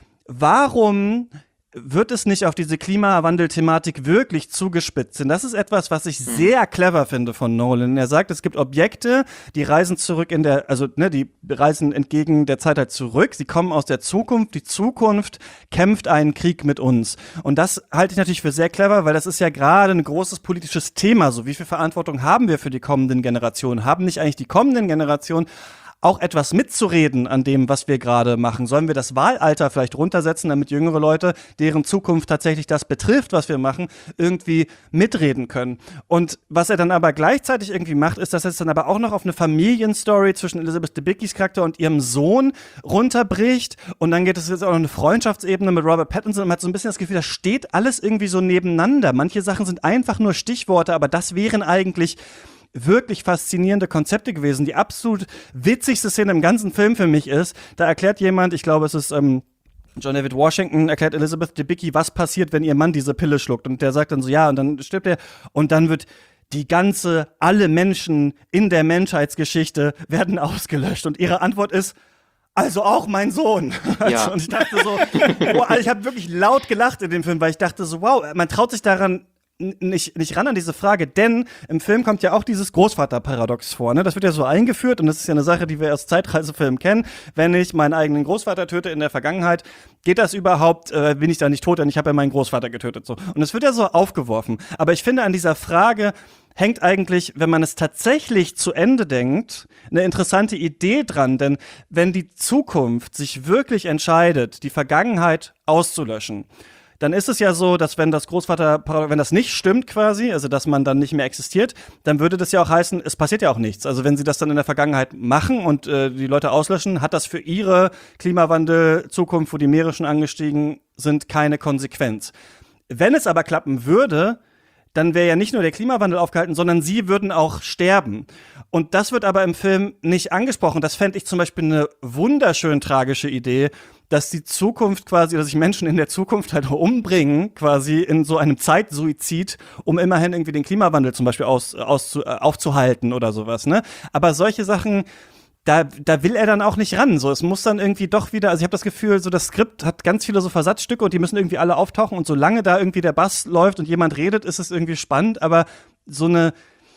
warum wird es nicht auf diese Klimawandel-Thematik wirklich zugespitzt? Denn das ist etwas, was ich sehr clever finde von Nolan. Er sagt, es gibt Objekte, die reisen zurück in der, also ne, die reisen entgegen der Zeit halt zurück. Sie kommen aus der Zukunft. Die Zukunft kämpft einen Krieg mit uns. Und das halte ich natürlich für sehr clever, weil das ist ja gerade ein großes politisches Thema. So, wie viel Verantwortung haben wir für die kommenden Generationen? Haben nicht eigentlich die kommenden Generationen auch etwas mitzureden an dem, was wir gerade machen? Sollen wir das Wahlalter vielleicht runtersetzen, damit jüngere Leute, deren Zukunft tatsächlich das betrifft, was wir machen, irgendwie mitreden können? Und was er dann aber gleichzeitig irgendwie macht, ist, dass er es dann aber auch noch auf eine Familienstory zwischen Elizabeth Debickys Charakter und ihrem Sohn runterbricht. Und dann geht es jetzt auch noch eine Freundschaftsebene mit Robert Pattinson. Und man hat so ein bisschen das Gefühl, das steht alles irgendwie so nebeneinander. Manche Sachen sind einfach nur Stichworte, aber das wären eigentlich wirklich faszinierende Konzepte gewesen. Die absolut witzigste Szene im ganzen Film für mich ist, da erklärt jemand, ich glaube, es ist ähm, John David Washington, erklärt Elizabeth Debicki, was passiert, wenn ihr Mann diese Pille schluckt. Und der sagt dann so, ja, und dann stirbt er. Und dann wird die ganze, alle Menschen in der Menschheitsgeschichte werden ausgelöscht. Und ihre Antwort ist, also auch mein Sohn. Ja. Und ich dachte so, wow, also ich habe wirklich laut gelacht in dem Film, weil ich dachte so, wow, man traut sich daran nicht, nicht ran an diese Frage, denn im Film kommt ja auch dieses Großvaterparadox vor, ne? Das wird ja so eingeführt und das ist ja eine Sache, die wir aus Zeitreisefilmen kennen. Wenn ich meinen eigenen Großvater töte in der Vergangenheit, geht das überhaupt, äh, bin ich da nicht tot, denn ich habe ja meinen Großvater getötet, so. Und es wird ja so aufgeworfen. Aber ich finde, an dieser Frage hängt eigentlich, wenn man es tatsächlich zu Ende denkt, eine interessante Idee dran, denn wenn die Zukunft sich wirklich entscheidet, die Vergangenheit auszulöschen, dann ist es ja so, dass wenn das Großvater, wenn das nicht stimmt quasi, also dass man dann nicht mehr existiert, dann würde das ja auch heißen, es passiert ja auch nichts. Also wenn sie das dann in der Vergangenheit machen und äh, die Leute auslöschen, hat das für ihre Klimawandel-Zukunft, wo die Meere schon angestiegen sind, keine Konsequenz. Wenn es aber klappen würde, dann wäre ja nicht nur der Klimawandel aufgehalten, sondern sie würden auch sterben. Und das wird aber im Film nicht angesprochen. Das fände ich zum Beispiel eine wunderschön tragische Idee, dass die Zukunft quasi, dass sich Menschen in der Zukunft halt umbringen, quasi in so einem Zeitsuizid, um immerhin irgendwie den Klimawandel zum Beispiel aus, aus, äh, aufzuhalten oder sowas, ne? Aber solche Sachen, da, da will er dann auch nicht ran. So, es muss dann irgendwie doch wieder, also ich habe das Gefühl, so das Skript hat ganz viele so Versatzstücke und die müssen irgendwie alle auftauchen und solange da irgendwie der Bass läuft und jemand redet, ist es irgendwie spannend, aber so eine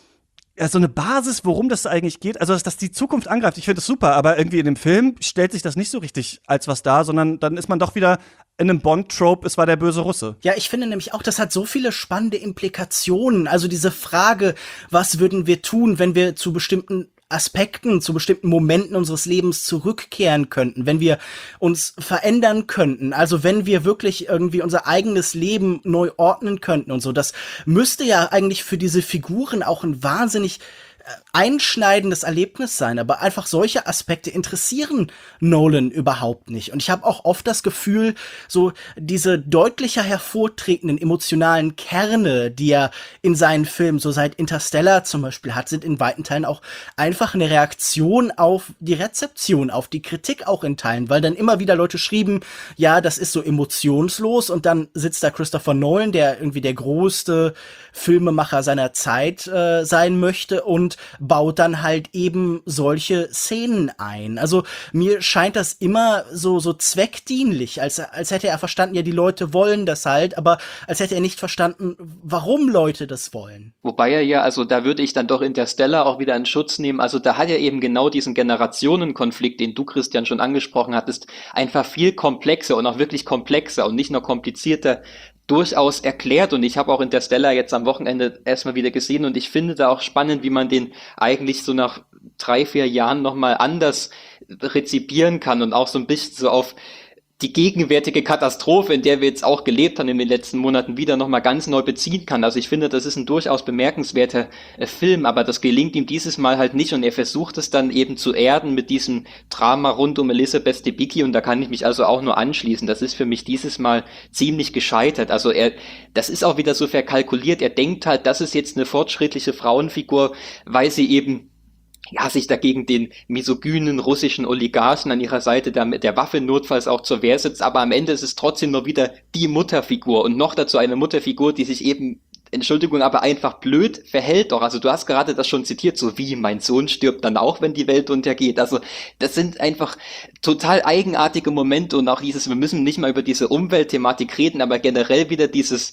Ja, so eine Basis, worum das eigentlich geht, also dass, dass die Zukunft angreift, ich finde das super, aber irgendwie in dem Film stellt sich das nicht so richtig als was dar, sondern dann ist man doch wieder in einem Bond-Trope, es war der böse Russe. Ja, ich finde nämlich auch, das hat so viele spannende Implikationen, also diese Frage, was würden wir tun, wenn wir zu bestimmten Aspekten, zu bestimmten Momenten unseres Lebens zurückkehren könnten, wenn wir uns verändern könnten, also wenn wir wirklich irgendwie unser eigenes Leben neu ordnen könnten und so, das müsste ja eigentlich für diese Figuren auch ein wahnsinnig einschneidendes Erlebnis sein, aber einfach solche Aspekte interessieren Nolan überhaupt nicht. Und ich habe auch oft das Gefühl, so diese deutlicher hervortretenden emotionalen Kerne, die er in seinen Filmen, so seit Interstellar zum Beispiel hat, sind in weiten Teilen auch einfach eine Reaktion auf die Rezeption, auf die Kritik auch in Teilen, weil dann immer wieder Leute schrieben, ja, das ist so emotionslos und dann sitzt da Christopher Nolan, der irgendwie der größte Filmemacher seiner Zeit äh, sein möchte und baut dann halt eben solche Szenen ein. Also mir scheint das immer so so zweckdienlich, als als hätte er verstanden, ja, die Leute wollen das halt, aber als hätte er nicht verstanden, warum Leute das wollen. Wobei er ja, also da würde ich dann doch Interstellar auch wieder in Schutz nehmen, also da hat er eben genau diesen Generationenkonflikt, den du, Christian, schon angesprochen hattest, einfach viel komplexer und auch wirklich komplexer und nicht nur komplizierter durchaus erklärt, und ich habe auch Interstellar jetzt am Wochenende erstmal wieder gesehen und ich finde da auch spannend, wie man den eigentlich so nach drei, vier Jahren nochmal anders rezipieren kann und auch so ein bisschen so auf die gegenwärtige Katastrophe, in der wir jetzt auch gelebt haben in den letzten Monaten, wieder nochmal ganz neu beziehen kann. Also ich finde, das ist ein durchaus bemerkenswerter äh, Film, aber das gelingt ihm dieses Mal halt nicht und er versucht es dann eben zu erden mit diesem Drama rund um Elizabeth Debicki und da kann ich mich also auch nur anschließen. Das ist für mich dieses Mal ziemlich gescheitert. Also er, das ist auch wieder so verkalkuliert. Er denkt halt, das ist jetzt eine fortschrittliche Frauenfigur, weil sie eben ja, sich dagegen den misogynen russischen Oligarchen an ihrer Seite der, der Waffe notfalls auch zur Wehr setzt, aber am Ende ist es trotzdem nur wieder die Mutterfigur und noch dazu eine Mutterfigur, die sich eben, Entschuldigung, aber einfach blöd verhält doch. Also du hast gerade das schon zitiert, so wie mein Sohn stirbt dann auch, wenn die Welt untergeht. Also das sind einfach total eigenartige Momente und auch dieses, wir müssen nicht mal über diese Umweltthematik reden, aber generell wieder dieses,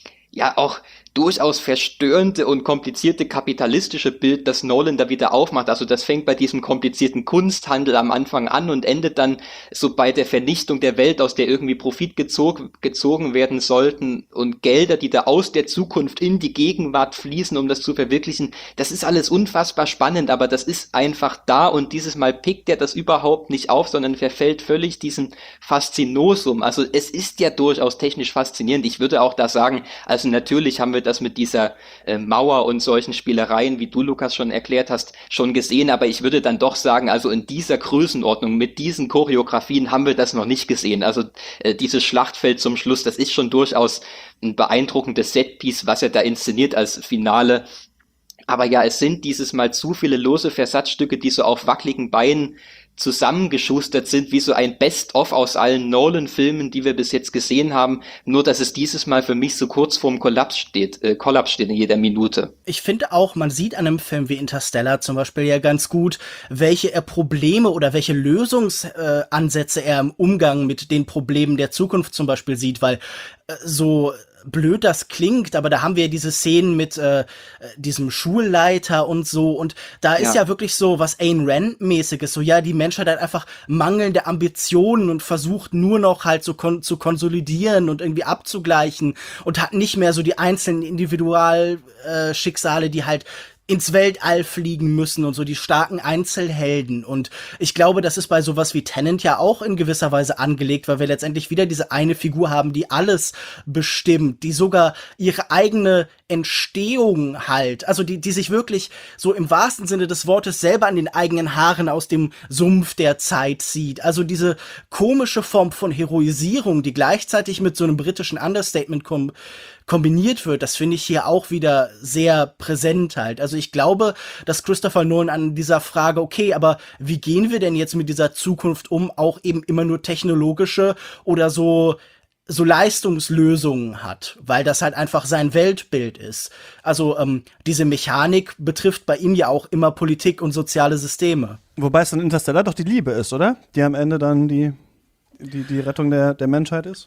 ja auch durchaus verstörende und komplizierte kapitalistische Bild, das Nolan da wieder aufmacht. Also das fängt bei diesem komplizierten Kunsthandel am Anfang an und endet dann so bei der Vernichtung der Welt, aus der irgendwie Profit gezogen, gezogen werden sollten und Gelder, die da aus der Zukunft in die Gegenwart fließen, um das zu verwirklichen. Das ist alles unfassbar spannend, aber das ist einfach da und dieses Mal pickt er das überhaupt nicht auf, sondern verfällt völlig diesem Faszinosum. Also es ist ja durchaus technisch faszinierend. Ich würde auch da sagen, also natürlich haben wir das mit dieser äh, Mauer und solchen Spielereien, wie du, Lukas, schon erklärt hast, schon gesehen, aber ich würde dann doch sagen, also in dieser Größenordnung, mit diesen Choreografien haben wir das noch nicht gesehen. Also äh, dieses Schlachtfeld zum Schluss, das ist schon durchaus ein beeindruckendes Setpiece, was er da inszeniert als Finale. Aber ja, es sind dieses Mal zu viele lose Versatzstücke, die so auf wackeligen Beinen zusammengeschustert sind, wie so ein Best-of aus allen Nolan-Filmen, die wir bis jetzt gesehen haben, nur dass es dieses Mal für mich so kurz vorm Kollaps steht, äh, Kollaps steht in jeder Minute. Ich finde auch, man sieht an einem Film wie Interstellar zum Beispiel ja ganz gut, welche er Probleme oder welche Lösungsansätze äh, er im Umgang mit den Problemen der Zukunft zum Beispiel sieht, weil äh, so blöd das klingt, aber da haben wir diese Szenen mit äh, diesem Schulleiter und so und da ist ja, ja wirklich so was Ayn Rand-mäßiges, so ja, die Menschheit hat einfach mangelnde Ambitionen und versucht nur noch halt so kon- zu konsolidieren und irgendwie abzugleichen und hat nicht mehr so die einzelnen Individualschicksale, äh, die halt ins Weltall fliegen müssen und so die starken Einzelhelden. Und ich glaube, das ist bei sowas wie Tenet ja auch in gewisser Weise angelegt, weil wir letztendlich wieder diese eine Figur haben, die alles bestimmt, die sogar ihre eigene Entstehung halt, also die, die sich wirklich so im wahrsten Sinne des Wortes selber an den eigenen Haaren aus dem Sumpf der Zeit zieht. Also diese komische Form von Heroisierung, die gleichzeitig mit so einem britischen Understatement kom- kombiniert wird, das finde ich hier auch wieder sehr präsent halt. Also ich glaube, dass Christopher Nolan an dieser Frage, okay, aber wie gehen wir denn jetzt mit dieser Zukunft um, auch eben immer nur technologische oder so so Leistungslösungen hat, weil das halt einfach sein Weltbild ist. Also ähm, diese Mechanik betrifft bei ihm ja auch immer Politik und soziale Systeme. Wobei es dann Interstellar doch die Liebe ist, oder? Die am Ende dann die, die, die Rettung der, der Menschheit ist?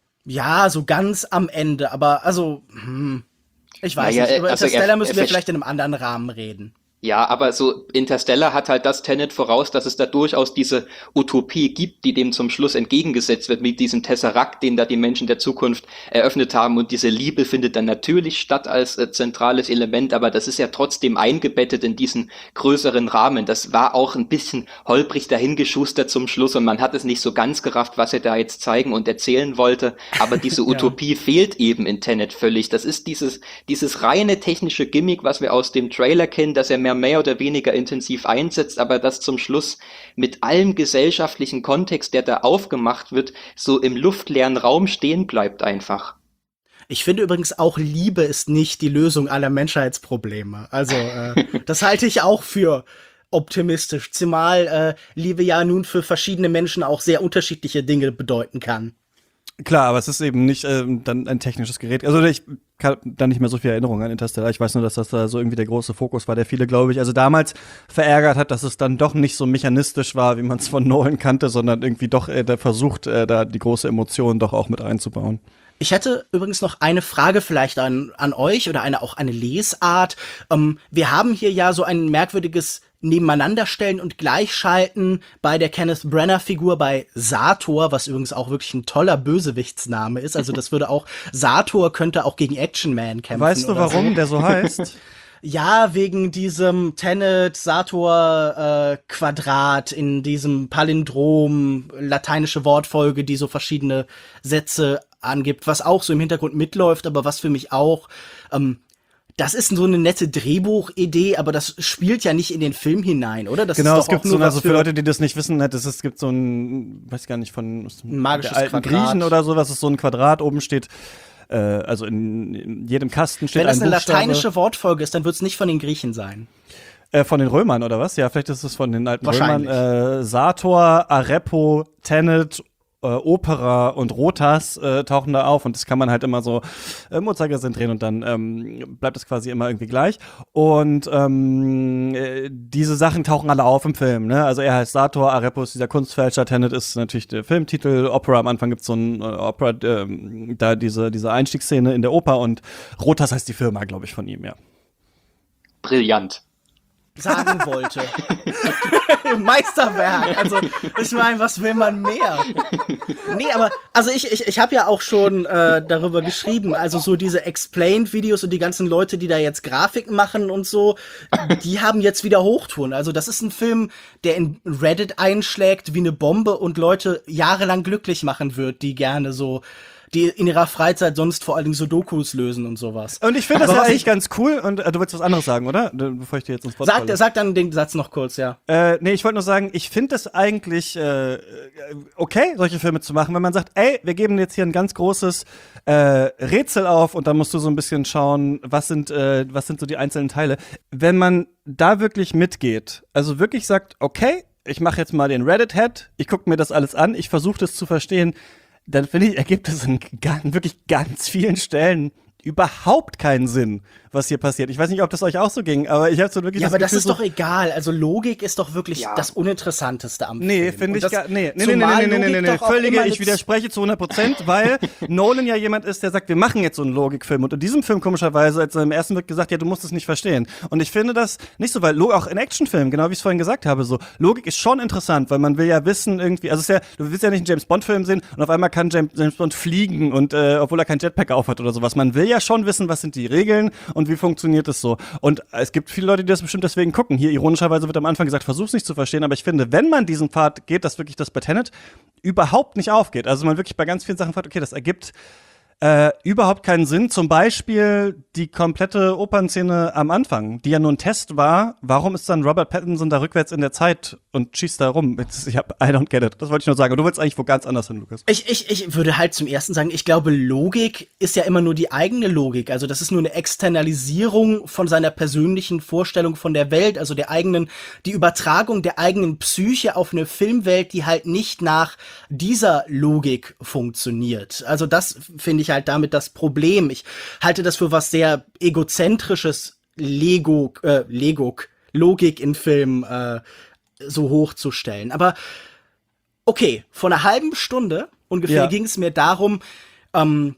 Ja, so ganz am Ende, aber also, hm, ich weiß naja, nicht, über also Interstellar er, müssen er wir vielleicht in einem anderen Rahmen reden. Ja, aber so Interstellar hat halt das Tenet voraus, dass es da durchaus diese Utopie gibt, die dem zum Schluss entgegengesetzt wird mit diesem Tesseract, den da die Menschen der Zukunft eröffnet haben. Und diese Liebe findet dann natürlich statt als äh, zentrales Element, aber das ist ja trotzdem eingebettet in diesen größeren Rahmen. Das war auch ein bisschen holprig dahingeschustert zum Schluss und man hat es nicht so ganz gerafft, was er da jetzt zeigen und erzählen wollte. Aber diese Ja. Utopie fehlt eben in Tenet völlig. Das ist dieses, dieses reine technische Gimmick, was wir aus dem Trailer kennen, dass er mehr mehr oder weniger intensiv einsetzt, aber das zum Schluss mit allem gesellschaftlichen Kontext, der da aufgemacht wird, so im luftleeren Raum stehen bleibt einfach. Ich finde übrigens auch, Liebe ist nicht die Lösung aller Menschheitsprobleme. Also äh, das halte ich auch für optimistisch, zumal äh, Liebe ja nun für verschiedene Menschen auch sehr unterschiedliche Dinge bedeuten kann. Klar, aber es ist eben nicht ähm, dann ein technisches Gerät. Also ich kann da nicht mehr so viel Erinnerung an Interstellar. Ich weiß nur, dass das da so irgendwie der große Fokus war, der viele, glaube ich, also damals verärgert hat, dass es dann doch nicht so mechanistisch war, wie man es von Nolan kannte, sondern irgendwie doch äh, der versucht, äh, da die große Emotion doch auch mit einzubauen. Ich hätte übrigens noch eine Frage vielleicht an, an euch oder eine auch eine Lesart. Ähm, wir haben hier ja so ein merkwürdiges Nebeneinanderstellen und Gleichschalten bei der Kenneth Branagh-Figur bei Sator, was übrigens auch wirklich ein toller Bösewichtsname ist. Also das würde auch, Sator könnte auch gegen Action Man kämpfen. Weißt du, oder warum so. der so heißt? Ja, wegen diesem Tenet-Sator-Quadrat in diesem Palindrom, lateinische Wortfolge, die so verschiedene Sätze angibt, was auch so im Hintergrund mitläuft, aber was für mich auch, ähm, das ist so eine nette Drehbuchidee, aber das spielt ja nicht in den Film hinein, oder? Das Genau, ist es doch gibt auch so, nur also was für Leute, die das nicht wissen, ne, das ist, es gibt so ein, weiß gar nicht, von Ein magisches der alten Quadrat. Griechen oder so, was ist so ein Quadrat, oben steht, äh, also in, in jedem Kasten steht Wenn das ein eine Buchstabe. lateinische Wortfolge ist, dann wird es nicht von den Griechen sein. Äh, von den Römern, oder was? Ja, vielleicht ist es von den alten Römern. Wahrscheinlich. Äh, Sator, Arepo, Tenet, äh, Opera und Rotas äh, tauchen da auf und das kann man halt immer so im Uhrzeigersinn drehen und dann ähm, bleibt es quasi immer irgendwie gleich. Und ähm, äh, diese Sachen tauchen alle auf im Film, ne? Also er heißt Sator, Arepo ist dieser Kunstfälscher, Tenet ist natürlich der Filmtitel, Opera am Anfang gibt's so ein äh, Opera, ähm, da diese, diese Einstiegsszene in der Oper und Rotas heißt die Firma, glaube ich, von ihm, ja. Brillant. Sagen wollte. Meisterwerk. Also, ich meine, was will man mehr? Nee, aber, also ich, ich, ich habe ja auch schon äh, darüber geschrieben, also so diese Explained-Videos und die ganzen Leute, die da jetzt Grafiken machen und so, die haben jetzt wieder Hochtouren. Also das ist ein Film, der in Reddit einschlägt wie eine Bombe und Leute jahrelang glücklich machen wird, die gerne so die in ihrer Freizeit sonst vor allen Dingen Sudokus lösen und sowas. Und ich finde das Aber ja was eigentlich ich- ganz cool. Und äh, du wolltest was anderes sagen, oder? Du- Bevor ich dir jetzt ins Wort Sag, falle. sag dann den Satz noch kurz, ja. Äh, nee, ich wollte nur sagen, ich finde das eigentlich äh, okay, solche Filme zu machen, wenn man sagt, ey, wir geben jetzt hier ein ganz großes äh, Rätsel auf und dann musst du so ein bisschen schauen, was sind, äh, was sind so die einzelnen Teile. Wenn man da wirklich mitgeht, also wirklich sagt, okay, ich mache jetzt mal den Reddit-Head, ich gucke mir das alles an, ich versuche das zu verstehen, dann finde ich, ergibt es in ganz, wirklich ganz vielen Stellen überhaupt keinen Sinn, was hier passiert. Ich weiß nicht, ob das euch auch so ging, aber ich habe so wirklich Ja, das aber das Gefühl, ist doch egal. Also Logik ist doch wirklich Ja. das Uninteressanteste am Nee, Film. finde Und ich das- gar nee, nee, nee, nee, zumal nee, nee, nee, Logik nee, nee, doch auch völlige, immer ich eine- widerspreche zu hundert Prozent, weil Nolan ja jemand ist, der sagt, wir machen jetzt so einen Logikfilm und in diesem Film komischerweise, als er im ersten wird gesagt, ja, du musst es nicht verstehen. Und ich finde das nicht so, weil Lo- auch in Actionfilmen, genau wie ich es vorhin gesagt habe, so, Logik ist schon interessant, weil man will ja wissen irgendwie, also es ist ja, du willst ja nicht einen James-Bond-Film sehen und auf einmal kann James, James Bond fliegen und äh, obwohl er kein Jetpack aufhat oder sowas. Man will ja schon wissen, was sind die Regeln und wie funktioniert es so. Und es gibt viele Leute, die das bestimmt deswegen gucken. Hier ironischerweise wird am Anfang gesagt, versuch's nicht zu verstehen, aber ich finde, wenn man diesen Pfad geht, dass wirklich das bei Tenet überhaupt nicht aufgeht. Also man wirklich bei ganz vielen Sachen fragt, okay, das ergibt äh, überhaupt keinen Sinn. Zum Beispiel die komplette Opernszene am Anfang, die ja nur ein Test war. Warum ist dann Robert Pattinson da rückwärts in der Zeit und schießt da rum? Jetzt, ich hab, I don't get it. Das wollte ich nur sagen. Und du willst eigentlich wo ganz anders hin, Lukas. Ich, ich, ich würde halt zum ersten sagen, ich glaube, Logik ist ja immer nur die eigene Logik. Also das ist nur eine Externalisierung von seiner persönlichen Vorstellung von der Welt, also der eigenen, die Übertragung der eigenen Psyche auf eine Filmwelt, die halt nicht nach dieser Logik funktioniert. Also das finde ich halt damit das Problem. Ich halte das für was sehr egozentrisches, Lego, äh, Lego, Logik in Filmen äh, so hochzustellen. Aber okay, vor einer halben Stunde ungefähr Ja. ging es mir darum, ähm,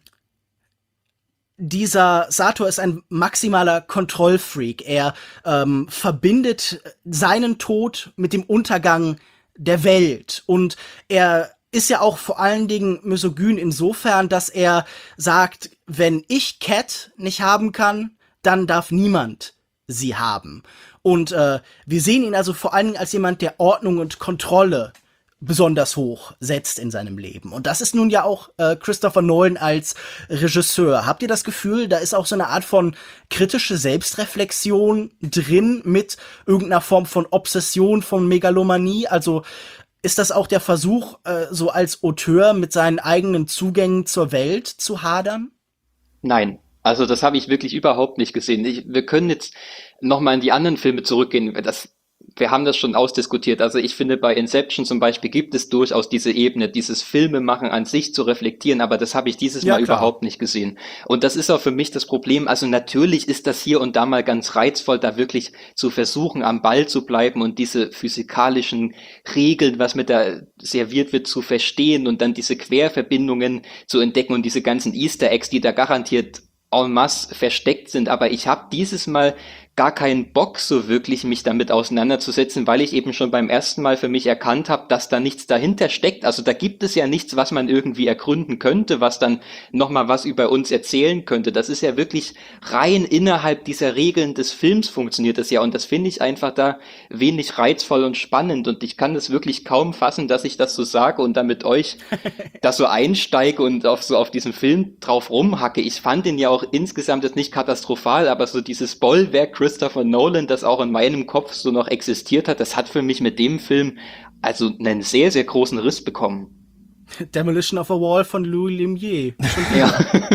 dieser Sator ist ein maximaler Kontrollfreak. Er ähm, verbindet seinen Tod mit dem Untergang der Welt. Und er ist ja auch vor allen Dingen misogyn insofern, dass er sagt, wenn ich Cat nicht haben kann, dann darf niemand sie haben. Und äh, wir sehen ihn also vor allen Dingen als jemand, der Ordnung und Kontrolle besonders hoch setzt in seinem Leben. Und das ist nun ja auch äh, Christopher Nolan als Regisseur. Habt ihr das Gefühl, da ist auch so eine Art von kritische Selbstreflexion drin mit irgendeiner Form von Obsession, von Megalomanie? Also ist das auch der Versuch, äh, so als Auteur mit seinen eigenen Zugängen zur Welt zu hadern? Nein, also das habe ich wirklich überhaupt nicht gesehen. Ich, wir können jetzt noch mal in die anderen Filme zurückgehen. Das, wir haben das schon ausdiskutiert. Also ich finde, bei Inception zum Beispiel gibt es durchaus diese Ebene, dieses Filmemachen an sich zu reflektieren, aber das habe ich dieses Ja, Mal klar. überhaupt nicht gesehen. Und das ist auch für mich das Problem. Also natürlich ist das hier und da mal ganz reizvoll, da wirklich zu versuchen, am Ball zu bleiben und diese physikalischen Regeln, was mit da serviert wird, zu verstehen und dann diese Querverbindungen zu entdecken und diese ganzen Easter Eggs, die da garantiert en masse versteckt sind. Aber ich habe dieses Mal gar keinen Bock, so wirklich mich damit auseinanderzusetzen, weil ich eben schon beim ersten Mal für mich erkannt habe, dass da nichts dahinter steckt. Also da gibt es ja nichts, was man irgendwie ergründen könnte, was dann nochmal was über uns erzählen könnte. Das ist ja wirklich rein innerhalb dieser Regeln des Films funktioniert das ja. Und das finde ich einfach da wenig reizvoll und spannend. Und ich kann das wirklich kaum fassen, dass ich das so sage und dann mit euch da so einsteige und auf so auf diesen Film drauf rumhacke. Ich fand ihn ja auch insgesamt jetzt nicht katastrophal, aber so dieses Bollwerk Christopher Nolan, das auch in meinem Kopf so noch existiert hat, das hat für mich mit dem Film also einen sehr, sehr großen Riss bekommen. Demolition of a Wall von Louis Lumière. Ja.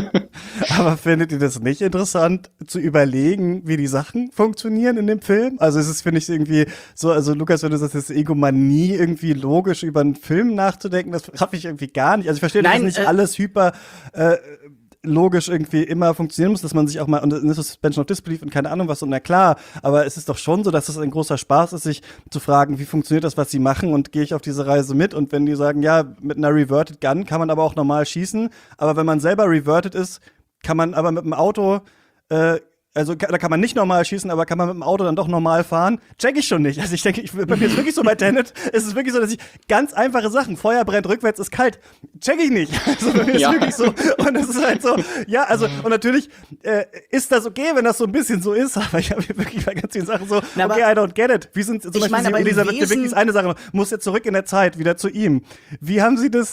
Aber findet ihr das nicht interessant, zu überlegen, wie die Sachen funktionieren in dem Film? Also es ist, finde ich, irgendwie so, also Lukas, wenn du sagst, es ist Egomanie, irgendwie logisch über einen Film nachzudenken, das schaffe ich irgendwie gar nicht. Also ich verstehe, dass Nein, nicht äh, alles hyper äh, logisch irgendwie immer funktionieren muss, dass man sich auch mal, und das ist Suspension of Disbelief und keine Ahnung was, und na klar, aber es ist doch schon so, dass es ein großer Spaß ist, sich zu fragen, wie funktioniert das, was sie machen, und gehe ich auf diese Reise mit, und wenn die sagen, ja, mit einer Reverted Gun kann man aber auch normal schießen, aber wenn man selber reverted ist, kann man aber mit dem Auto, äh, also da kann man nicht normal schießen, aber kann man mit dem Auto dann doch normal fahren? Check ich schon nicht. Also ich denke, ich, bei mir ist wirklich so bei Tenet, ist es wirklich so, dass ich ganz einfache Sachen, Feuer brennt rückwärts, ist kalt, check ich nicht. Also bei mir ist Ja. wirklich so, und es ist halt so, ja, also, und natürlich äh, ist das okay, wenn das so ein bisschen so ist, aber ich habe hier wirklich bei ganz vielen Sachen so, Na, aber okay, I don't get it. Wie sind, zum ich Beispiel, meine, sie, aber im Elisabeth de Wesen- Vickis, eine Sache noch, muss jetzt zurück in der Zeit, wieder zu ihm. Wie haben sie das,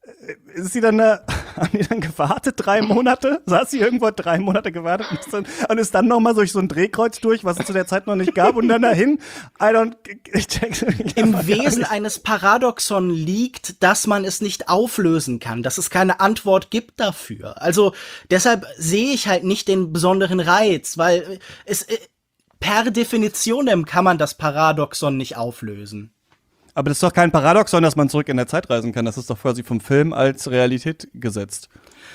ist sie dann da, haben die dann gewartet, drei Monate? Saß sie irgendwo drei Monate gewartet und ist dann, und ist dann nochmal durch so ein Drehkreuz durch, was es zu der Zeit noch nicht gab, und dann dahin? I don't, ich check's Im Wesen eines Paradoxon liegt, dass man es nicht auflösen kann, dass es keine Antwort gibt dafür. Also deshalb sehe ich halt nicht den besonderen Reiz, weil es äh, per Definition kann man das Paradoxon nicht auflösen. Aber das ist doch kein Paradoxon, dass man zurück in der Zeit reisen kann. Das ist doch quasi vom Film als Realität gesetzt.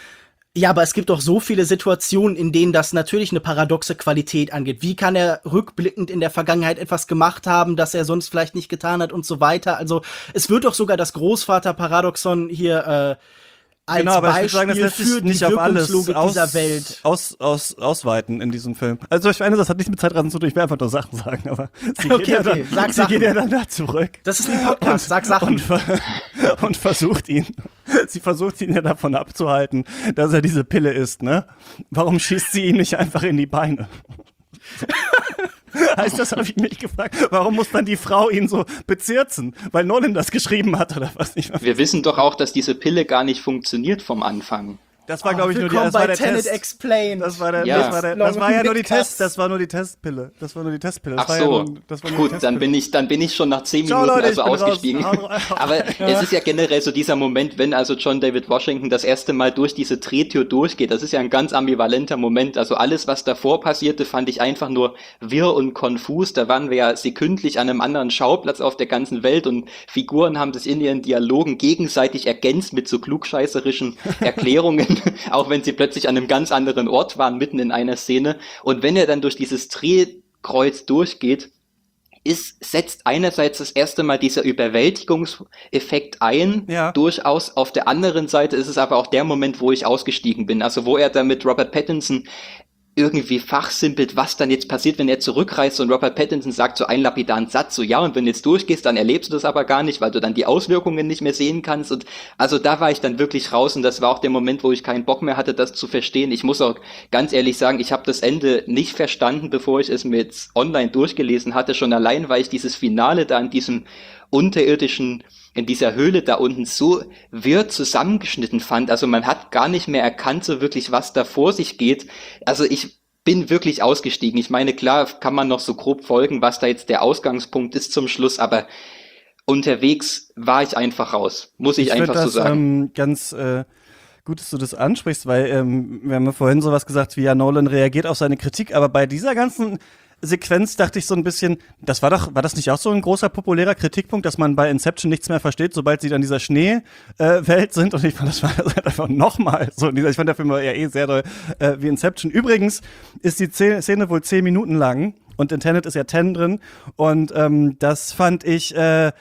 Ja, aber es gibt doch so viele Situationen, in denen das natürlich eine paradoxe Qualität angeht. Wie kann er rückblickend in der Vergangenheit etwas gemacht haben, das er sonst vielleicht nicht getan hat und so weiter? Also es wird doch sogar das Großvater-Paradoxon hier äh, als Genau, aber ich würde Beispiel sagen, das lässt für sich die nicht auf alles Wirkungslogik aus, dieser Welt. Aus, aus, ausweiten in diesem Film. Also ich meine, das hat nichts mit Zeitreisen zu tun, ich will einfach nur Sachen sagen, aber sie Okay, geht ja okay, dann, sag sie Sachen. geht ja dann da zurück. Das ist ein Podcast, sag Sachen. Und, ver und versucht ihn, sie versucht ihn ja davon abzuhalten, dass er diese Pille isst, ne? Warum schießt sie ihn nicht einfach in die Beine? Heißt das, habe ich mich gefragt. Warum muss dann die Frau ihn so bezirzen? Weil Nolan das geschrieben hat oder was? Ich Wir wissen doch auch, dass diese Pille gar nicht funktioniert vom Anfang. Das war, glaube ich, nur die, das Willkommen war bei der Tenet Test. Explained. Das war der, Ja. das war der, das war ja nur die Podcast. Test, das war nur die Testpille. Das war nur die Testpille. Das Ach war so, ja nur, das war nur gut, die dann bin ich, dann bin ich schon nach zehn Ciao, Minuten Leute, also ich bin raus. ausgestiegen. Haut rein. Aber es ist ja generell so dieser Moment, wenn also John David Washington das erste Mal durch diese Drehtür durchgeht, das ist ja ein ganz ambivalenter Moment. Also alles, was davor passierte, fand ich einfach nur wirr und konfus. Da waren wir ja sekündlich an einem anderen Schauplatz auf der ganzen Welt und Figuren haben sich in ihren Dialogen gegenseitig ergänzt mit so klugscheißerischen Erklärungen, auch wenn sie plötzlich an einem ganz anderen Ort waren, mitten in einer Szene. Und wenn er dann durch dieses Drehkreuz durchgeht, ist, setzt einerseits das erste Mal dieser Überwältigungseffekt ein, Ja. durchaus. Auf der anderen Seite ist es aber auch der Moment, wo ich ausgestiegen bin. Also wo er da mit Robert Pattinson irgendwie fachsimpelt, was dann jetzt passiert, wenn er zurückreist und Robert Pattinson sagt so einen lapidaren Satz, so ja, und wenn du jetzt durchgehst, dann erlebst du das aber gar nicht, weil du dann die Auswirkungen nicht mehr sehen kannst. Und also da war ich dann wirklich raus und das war auch der Moment, wo ich keinen Bock mehr hatte, das zu verstehen. Ich muss auch ganz ehrlich sagen, ich habe das Ende nicht verstanden, bevor ich es mir jetzt online durchgelesen hatte, schon allein, weil ich dieses Finale da in diesem unterirdischen, in dieser Höhle da unten so wirr zusammengeschnitten fand. Also man hat gar nicht mehr erkannt so wirklich, was da vor sich geht. Also ich bin wirklich ausgestiegen. Ich meine, klar kann man noch so grob folgen, was da jetzt der Ausgangspunkt ist zum Schluss, aber unterwegs war ich einfach raus. Muss ich, Ich einfach find so das, sagen. Ähm, ganz äh, gut, dass du das ansprichst, weil ähm, wir haben ja vorhin sowas gesagt, wie ja Nolan reagiert auf seine Kritik, aber bei dieser ganzen Sequenz dachte ich so ein bisschen, das war doch, war das nicht auch so ein großer populärer Kritikpunkt, dass man bei Inception nichts mehr versteht, sobald sie dann in dieser Schneewelt äh, Welt sind, und ich fand, das war das halt einfach nochmal so, ich fand der Film ja eh sehr doll äh, wie Inception. Übrigens ist die Szene wohl zehn Minuten lang und in Tenet ist ja ten drin, und ähm, das fand ich äh,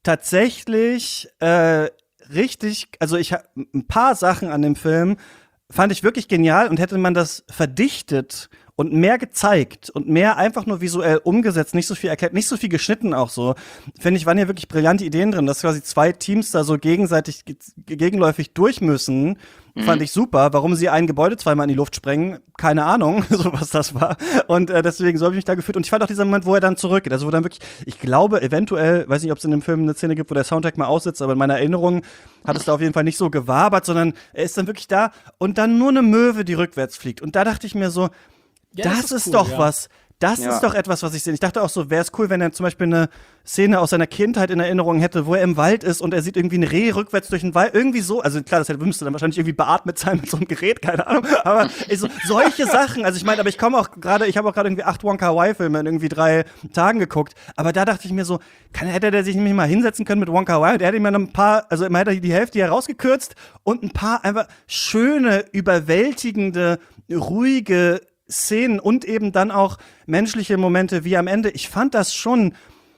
tatsächlich äh, richtig, also ich habe ein paar Sachen an dem Film fand ich wirklich genial, und hätte man das verdichtet und mehr gezeigt und mehr einfach nur visuell umgesetzt, nicht so viel erklärt, nicht so viel geschnitten auch so, finde ich, waren hier wirklich brillante Ideen drin, dass quasi zwei Teams da so gegenseitig ge- gegenläufig durch müssen. Fand ich super. Warum sie ein Gebäude zweimal in die Luft sprengen, keine Ahnung, so was das war. Und äh, deswegen so habe ich mich da gefühlt. Und ich fand auch dieser Moment, wo er dann zurückgeht. Also wo dann wirklich, ich glaube, eventuell, weiß nicht, ob es in dem Film eine Szene gibt, wo der Soundtrack mal aussetzt, aber in meiner Erinnerung hat es da auf jeden Fall nicht so gewabert, sondern er ist dann wirklich da und dann nur eine Möwe, die rückwärts fliegt. Und da dachte ich mir so, Ja, das, das ist, ist cool, doch ja. was. Das Ja. ist doch etwas, was ich sehe. Ich dachte auch so, wäre es cool, wenn er zum Beispiel eine Szene aus seiner Kindheit in Erinnerung hätte, wo er im Wald ist und er sieht irgendwie ein Reh rückwärts durch den Wald. Irgendwie so. Also klar, das hätte, müsste dann wahrscheinlich irgendwie beatmet sein mit so einem Gerät, keine Ahnung. Aber so, solche Sachen. Also ich meine, aber ich komme auch gerade, ich habe auch gerade irgendwie acht Wong-Kar-Wai-Filme in irgendwie drei Tagen geguckt. Aber da dachte ich mir so, kann, hätte der sich nämlich mal hinsetzen können mit Wong-Kar-Wai? Der hätte ihm dann ein paar, also immer hätte er die Hälfte hier rausgekürzt und ein paar einfach schöne, überwältigende, ruhige Szenen und eben dann auch menschliche Momente wie am Ende. Ich fand das schon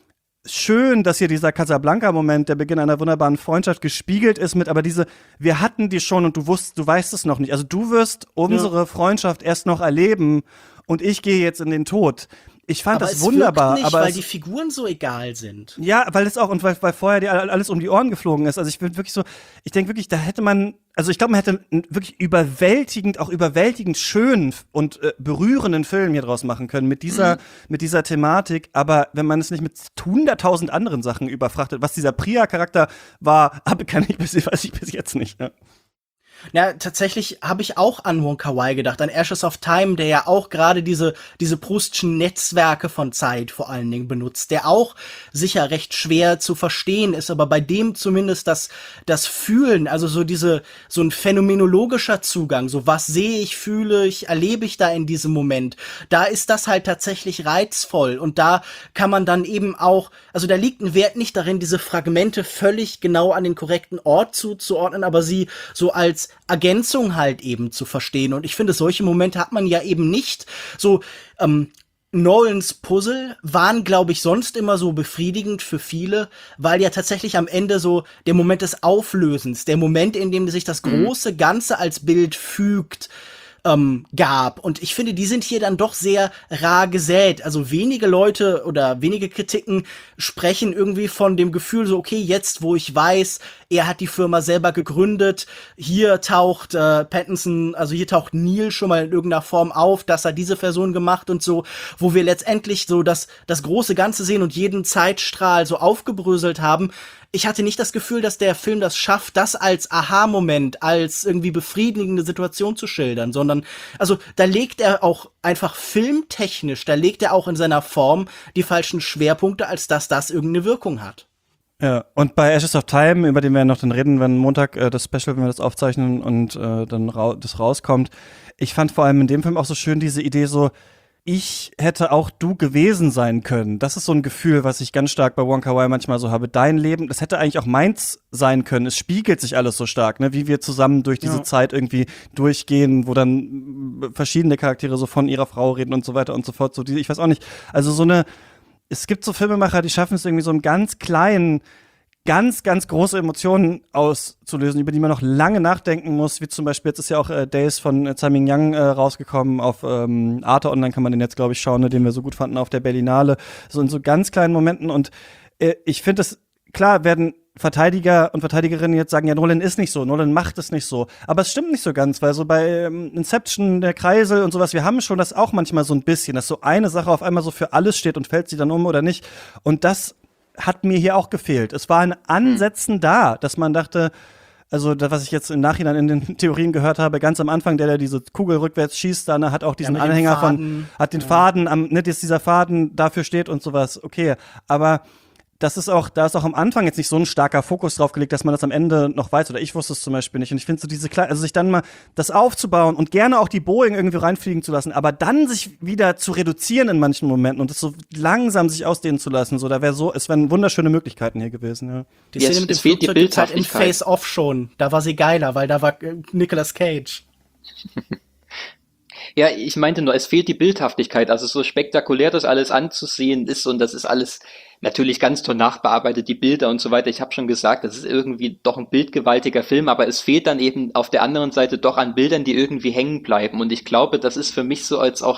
schön, dass hier dieser Casablanca-Moment, der Beginn einer wunderbaren Freundschaft, gespiegelt ist mit, aber diese, wir hatten die schon und du wusst, du weißt es noch nicht. Also du wirst unsere ja. Freundschaft erst noch erleben und ich gehe jetzt in den Tod. Ich fand aber das es wunderbar, wirkt nicht, aber weil es, die Figuren so egal sind. ja, weil es auch und weil, weil vorher dir alles um die Ohren geflogen ist. Also ich bin wirklich so, ich denke wirklich, da hätte man, also ich glaube, man hätte einen wirklich überwältigend, auch überwältigend schönen und äh, berührenden Film hier draus machen können mit dieser, mhm. mit dieser Thematik. Aber wenn man es nicht mit hunderttausend anderen Sachen überfrachtet, was dieser Priya-Charakter war, hab, kann ich bis, weiß ich bis jetzt nicht. Ne? Ja, tatsächlich habe ich auch an Wong Kar-Wai gedacht, an Ashes of Time, der ja auch gerade diese diese Proustschen Netzwerke von Zeit vor allen Dingen benutzt, der auch sicher recht schwer zu verstehen ist, aber bei dem zumindest das das Fühlen, also so diese so ein phänomenologischer Zugang, so was sehe ich, fühle ich, erlebe ich da in diesem Moment, da ist das halt tatsächlich reizvoll und da kann man dann eben auch, also da liegt ein Wert nicht darin, diese Fragmente völlig genau an den korrekten Ort zuzuordnen, aber sie so als Ergänzung halt eben zu verstehen. Und ich finde, solche Momente hat man ja eben nicht. So, ähm, Nolans Puzzle waren, glaube ich, sonst immer so befriedigend für viele, weil ja tatsächlich am Ende so der Moment des Auflösens, der Moment, in dem sich das große Ganze als Bild fügt, ähm, gab. Und ich finde, die sind hier dann doch sehr rar gesät. Also wenige Leute oder wenige Kritiken sprechen irgendwie von dem Gefühl so, okay, jetzt, wo ich weiß, er hat die Firma selber gegründet, hier taucht äh, Pattinson, also hier taucht Neil schon mal in irgendeiner Form auf, dass er diese Version gemacht und so, wo wir letztendlich so das, das große Ganze sehen und jeden Zeitstrahl so aufgebröselt haben. Ich hatte nicht das Gefühl, dass der Film das schafft, das als Aha-Moment, als irgendwie befriedigende Situation zu schildern, sondern, also, da legt er auch einfach filmtechnisch, da legt er auch in seiner Form die falschen Schwerpunkte, als dass das irgendeine Wirkung hat. Ja, und bei Ashes of Time, über den wir noch dann reden, wenn Montag äh, das Special, wenn wir das aufzeichnen und äh, dann ra- das rauskommt, ich fand vor allem in dem Film auch so schön diese Idee so, ich hätte auch du gewesen sein können. Das ist so ein Gefühl, was ich ganz stark bei Wong Kar-Wai manchmal so habe. Dein Leben, das hätte eigentlich auch meins sein können. Es spiegelt sich alles so stark, ne? Wie wir zusammen durch diese ja. Zeit irgendwie durchgehen, wo dann verschiedene Charaktere so von ihrer Frau reden und so weiter und so fort. So diese, ich weiß auch nicht. Also so eine, es gibt so Filmemacher, die schaffen es irgendwie so im ganz kleinen, ganz, ganz große Emotionen auszulösen, über die man noch lange nachdenken muss, wie zum Beispiel, jetzt ist ja auch äh, Days von äh, Tsai Ming-Yang äh, rausgekommen, auf ähm, Arte Online kann man den jetzt, glaube ich, schauen, ne, den wir so gut fanden auf der Berlinale, so in so ganz kleinen Momenten und äh, ich finde das, klar werden Verteidiger und Verteidigerinnen jetzt sagen, ja, Nolan ist nicht so, Nolan macht es nicht so. Aber es stimmt nicht so ganz, weil so bei ähm, Inception, der Kreisel und sowas, wir haben schon das auch manchmal so ein bisschen, dass so eine Sache auf einmal so für alles steht und fällt sie dann um oder nicht. Und das hat mir hier auch gefehlt. Es war ein Ansätzen mhm. da, dass man dachte, also das, was ich jetzt im Nachhinein in den Theorien gehört habe, ganz am Anfang, der, der diese Kugel rückwärts schießt, dann hat auch diesen ja, Anhänger von, hat den ja. Faden, am, ne, dass dieser Faden dafür steht und sowas. Okay, aber das ist auch, da ist auch am Anfang jetzt nicht so ein starker Fokus drauf gelegt, dass man das am Ende noch weiß, oder ich wusste es zum Beispiel nicht. Und ich finde so diese kleinen, also sich dann mal das aufzubauen und gerne auch die Boeing irgendwie reinfliegen zu lassen, aber dann sich wieder zu reduzieren in manchen Momenten und das so langsam sich ausdehnen zu lassen, so, da wäre so, es wären wunderschöne Möglichkeiten hier gewesen, ja. Die Szene yes, mit dem es fehlt die Flugzeug gibt's halt in Bildhaftigkeit. Face-Off schon. Da war sie geiler, weil da war äh, Nicolas Cage. Ja, ich meinte nur, es fehlt die Bildhaftigkeit, also so spektakulär das alles anzusehen ist und das ist alles natürlich ganz toll nachbearbeitet, die Bilder und so weiter. Ich habe schon gesagt, das ist irgendwie doch ein bildgewaltiger Film, aber es fehlt dann eben auf der anderen Seite doch an Bildern, die irgendwie hängen bleiben. Und ich glaube, das ist für mich so als auch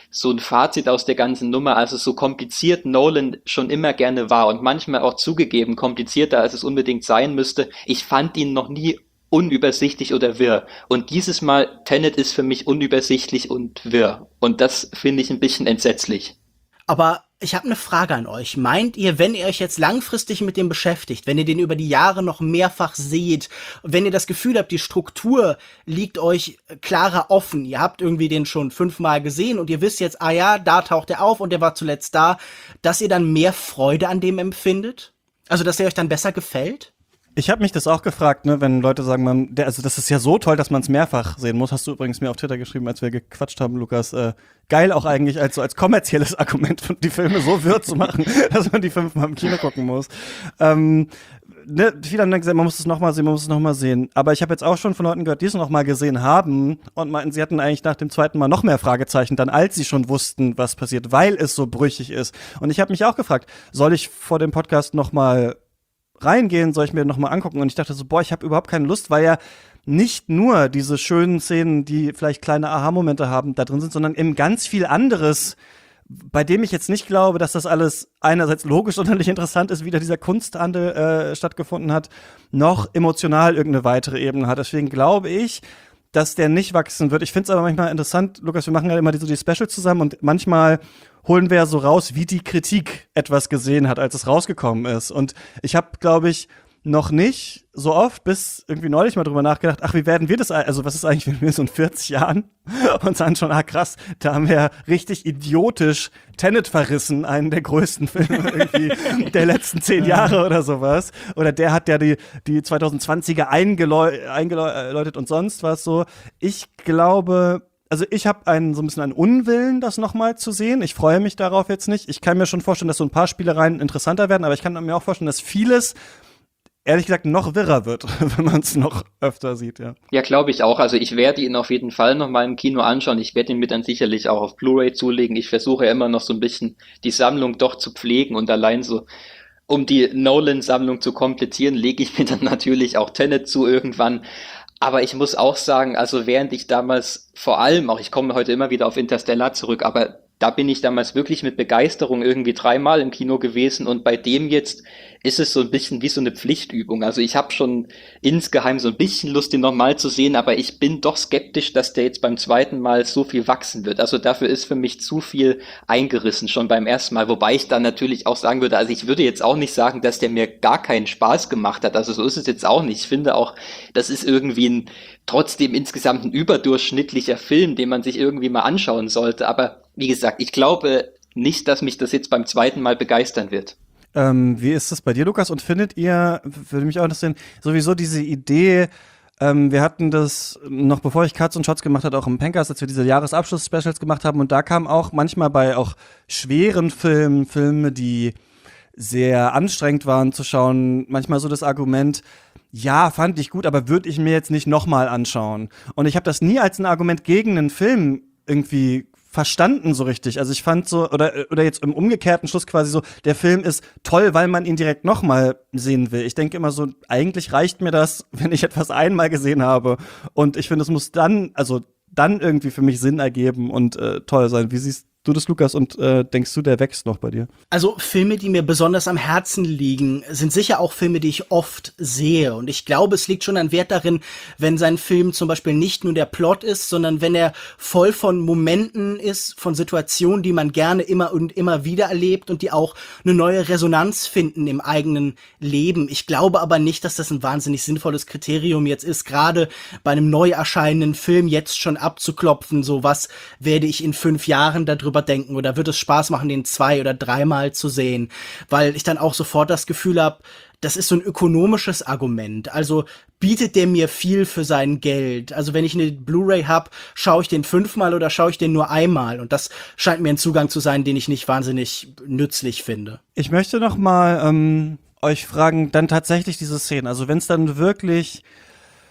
so ein Fazit aus der ganzen Nummer. Also so kompliziert Nolan schon immer gerne war und manchmal auch zugegeben komplizierter, als es unbedingt sein müsste. Ich fand ihn noch nie unübersichtlich oder wirr. Und dieses Mal, Tenet ist für mich unübersichtlich und wirr. Und das finde ich ein bisschen entsetzlich. Aber ich habe eine Frage an euch. Meint ihr, wenn ihr euch jetzt langfristig mit dem beschäftigt, wenn ihr den über die Jahre noch mehrfach seht, wenn ihr das Gefühl habt, die Struktur liegt euch klarer offen, ihr habt irgendwie den schon fünfmal gesehen und ihr wisst jetzt, ah ja, da taucht er auf und der war zuletzt da, dass ihr dann mehr Freude an dem empfindet? Also, dass er euch dann besser gefällt? Ich habe mich das auch gefragt, ne, wenn Leute sagen, man, der, also das ist ja so toll, dass man es mehrfach sehen muss. Hast du übrigens mir auf Twitter geschrieben, als wir gequatscht haben, Lukas. Äh, geil auch eigentlich als so als kommerzielles Argument, die Filme so wirr zu machen, dass man die fünfmal im Kino gucken muss. Ähm, ne, viele haben dann gesagt, man muss es nochmal sehen, man muss es nochmal sehen. Aber ich habe jetzt auch schon von Leuten gehört, die es nochmal gesehen haben und meinten, sie hatten eigentlich nach dem zweiten Mal noch mehr Fragezeichen, dann als sie schon wussten, was passiert, weil es so brüchig ist. Und ich habe mich auch gefragt, soll ich vor dem Podcast nochmal reingehen, soll ich mir noch mal angucken? Und ich dachte so, boah, ich habe überhaupt keine Lust, weil ja nicht nur diese schönen Szenen, die vielleicht kleine Aha-Momente haben, da drin sind, sondern eben ganz viel anderes, bei dem ich jetzt nicht glaube, dass das alles einerseits logisch sonderlich interessant ist, wie da dieser Kunsthandel äh, stattgefunden hat, noch emotional irgendeine weitere Ebene hat. Deswegen glaube ich, dass der nicht wachsen wird. Ich finde es aber manchmal interessant, Lukas, wir machen ja immer die, so die Specials zusammen und manchmal holen wir ja so raus, wie die Kritik etwas gesehen hat, als es rausgekommen ist. Und ich habe, glaube ich, noch nicht so oft bis irgendwie neulich mal drüber nachgedacht, ach, wie werden wir das, also was ist eigentlich, wenn wir so in vierzig Jahren uns anschauen, ah krass, da haben wir ja richtig idiotisch Tenet verrissen, einen der größten Filme irgendwie der letzten zehn Jahre oder sowas. Oder der hat ja die, die zwanzig zwanziger eingeläu- eingeläutet und sonst was so. Ich glaube, also ich habe einen so ein bisschen einen Unwillen, das nochmal zu sehen. Ich freue mich darauf jetzt nicht. Ich kann mir schon vorstellen, dass so ein paar Spielereien interessanter werden, aber ich kann mir auch vorstellen, dass vieles ehrlich gesagt noch wirrer wird, wenn man es noch öfter sieht, ja. Ja, glaube ich auch. Also ich werde ihn auf jeden Fall noch mal im Kino anschauen. Ich werde ihn mir dann sicherlich auch auf Blu-ray zulegen. Ich versuche ja immer noch so ein bisschen die Sammlung doch zu pflegen und allein so, um die Nolan-Sammlung zu komplettieren, lege ich mir dann natürlich auch Tenet zu irgendwann. Aber ich muss auch sagen, also während ich damals vor allem, auch ich komme heute immer wieder auf Interstellar zurück, aber da bin ich damals wirklich mit Begeisterung irgendwie dreimal im Kino gewesen und bei dem jetzt ist es so ein bisschen wie so eine Pflichtübung. Also ich habe schon insgeheim so ein bisschen Lust, den nochmal zu sehen, aber ich bin doch skeptisch, dass der jetzt beim zweiten Mal so viel wachsen wird. Also dafür ist für mich zu viel eingerissen schon beim ersten Mal, wobei ich dann natürlich auch sagen würde, also ich würde jetzt auch nicht sagen, dass der mir gar keinen Spaß gemacht hat. Also so ist es jetzt auch nicht. Ich finde auch, das ist irgendwie ein trotzdem insgesamt ein überdurchschnittlicher Film, den man sich irgendwie mal anschauen sollte. Aber wie gesagt, ich glaube nicht, dass mich das jetzt beim zweiten Mal begeistern wird. Ähm, wie ist das bei dir, Lukas? Und findet ihr, würde mich auch interessieren, sowieso diese Idee, ähm, wir hatten das noch bevor ich Cuts und Shots gemacht habe, auch im Pencast, als wir diese Jahresabschluss-Specials gemacht haben und da kam auch manchmal bei auch schweren Filmen, Filme, die sehr anstrengend waren zu schauen, manchmal so das Argument, ja, fand ich gut, aber würde ich mir jetzt nicht nochmal anschauen. Und ich habe das nie als ein Argument gegen einen Film irgendwie verstanden so richtig. Also ich fand so, oder, oder jetzt im umgekehrten Schluss quasi so, der Film ist toll, weil man ihn direkt nochmal sehen will. Ich denke immer so, eigentlich reicht mir das, wenn ich etwas einmal gesehen habe. Und ich finde, es muss dann, also dann irgendwie für mich Sinn ergeben und äh, toll sein. Wie siehst du das, Lukas, und äh, denkst du, der wächst noch bei dir? Also Filme, die mir besonders am Herzen liegen, sind sicher auch Filme, die ich oft sehe. Und ich glaube, es liegt schon ein Wert darin, wenn sein Film zum Beispiel nicht nur der Plot ist, sondern wenn er voll von Momenten ist, von Situationen, die man gerne immer und immer wieder erlebt und die auch eine neue Resonanz finden im eigenen Leben. Ich glaube aber nicht, dass das ein wahnsinnig sinnvolles Kriterium jetzt ist, gerade bei einem neu erscheinenden Film jetzt schon abzuklopfen, so was werde ich in fünf Jahren darüber denken oder wird es Spaß machen, den zwei- oder dreimal zu sehen, weil ich dann auch sofort das Gefühl habe, das ist so ein ökonomisches Argument. Also bietet der mir viel für sein Geld? Also wenn ich eine Blu-ray habe, schaue ich den fünfmal oder schaue ich den nur einmal? Und das scheint mir ein Zugang zu sein, den ich nicht wahnsinnig nützlich finde. Ich möchte noch mal ähm, euch fragen, dann tatsächlich diese Szenen. Also wenn es dann wirklich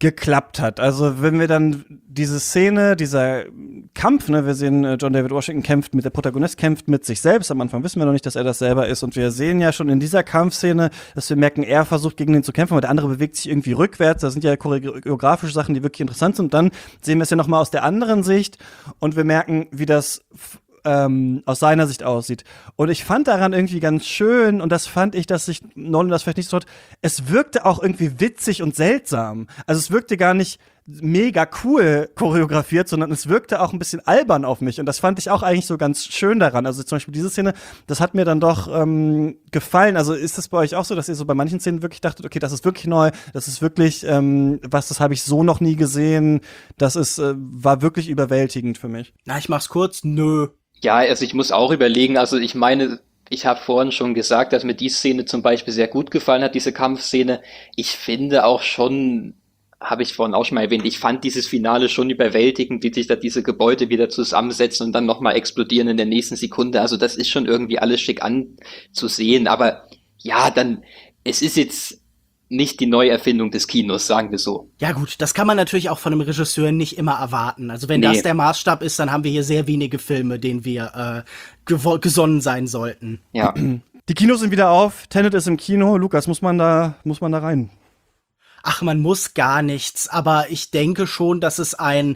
geklappt hat. Also wenn wir dann diese Szene, dieser Kampf, ne, wir sehen, äh, John David Washington kämpft mit, der Protagonist kämpft mit sich selbst. Am Anfang wissen wir noch nicht, dass er das selber ist. Und wir sehen ja schon in dieser Kampfszene, dass wir merken, er versucht gegen den zu kämpfen, aber der andere bewegt sich irgendwie rückwärts. Das sind ja choreografische Sachen, die wirklich interessant sind. Und dann sehen wir es ja noch mal aus der anderen Sicht und wir merken, wie das Ähm, aus seiner Sicht aussieht. Und ich fand daran irgendwie ganz schön, und das fand ich, dass sich Nolan das vielleicht nicht so hat, es wirkte auch irgendwie witzig und seltsam. Also es wirkte gar nicht mega cool choreografiert, sondern es wirkte auch ein bisschen albern auf mich. Und das fand ich auch eigentlich so ganz schön daran. Also zum Beispiel diese Szene, das hat mir dann doch ähm, gefallen. Also ist das bei euch auch so, dass ihr so bei manchen Szenen wirklich dachtet, okay, das ist wirklich neu, das ist wirklich ähm, was, das habe ich so noch nie gesehen. Das ist äh, war wirklich überwältigend für mich. Na, ich mach's kurz. Nö. Ja, also ich muss auch überlegen, also ich meine, ich habe vorhin schon gesagt, dass mir die Szene zum Beispiel sehr gut gefallen hat, diese Kampfszene. Ich finde auch schon, habe ich vorhin auch schon mal erwähnt, ich fand dieses Finale schon überwältigend, wie sich da diese Gebäude wieder zusammensetzen und dann nochmal explodieren in der nächsten Sekunde. Also das ist schon irgendwie alles schick anzusehen, aber ja, dann, es ist jetzt nicht die Neuerfindung des Kinos, sagen wir so. Ja gut, das kann man natürlich auch von einem Regisseur nicht immer erwarten. Also wenn Nee. das der Maßstab ist, dann haben wir hier sehr wenige Filme, denen wir äh, gewo- gesonnen sein sollten. Ja. Die Kinos sind wieder auf, Tenet ist im Kino. Lukas, muss man da, muss man da rein? Ach, man muss gar nichts, aber ich denke schon, dass es ein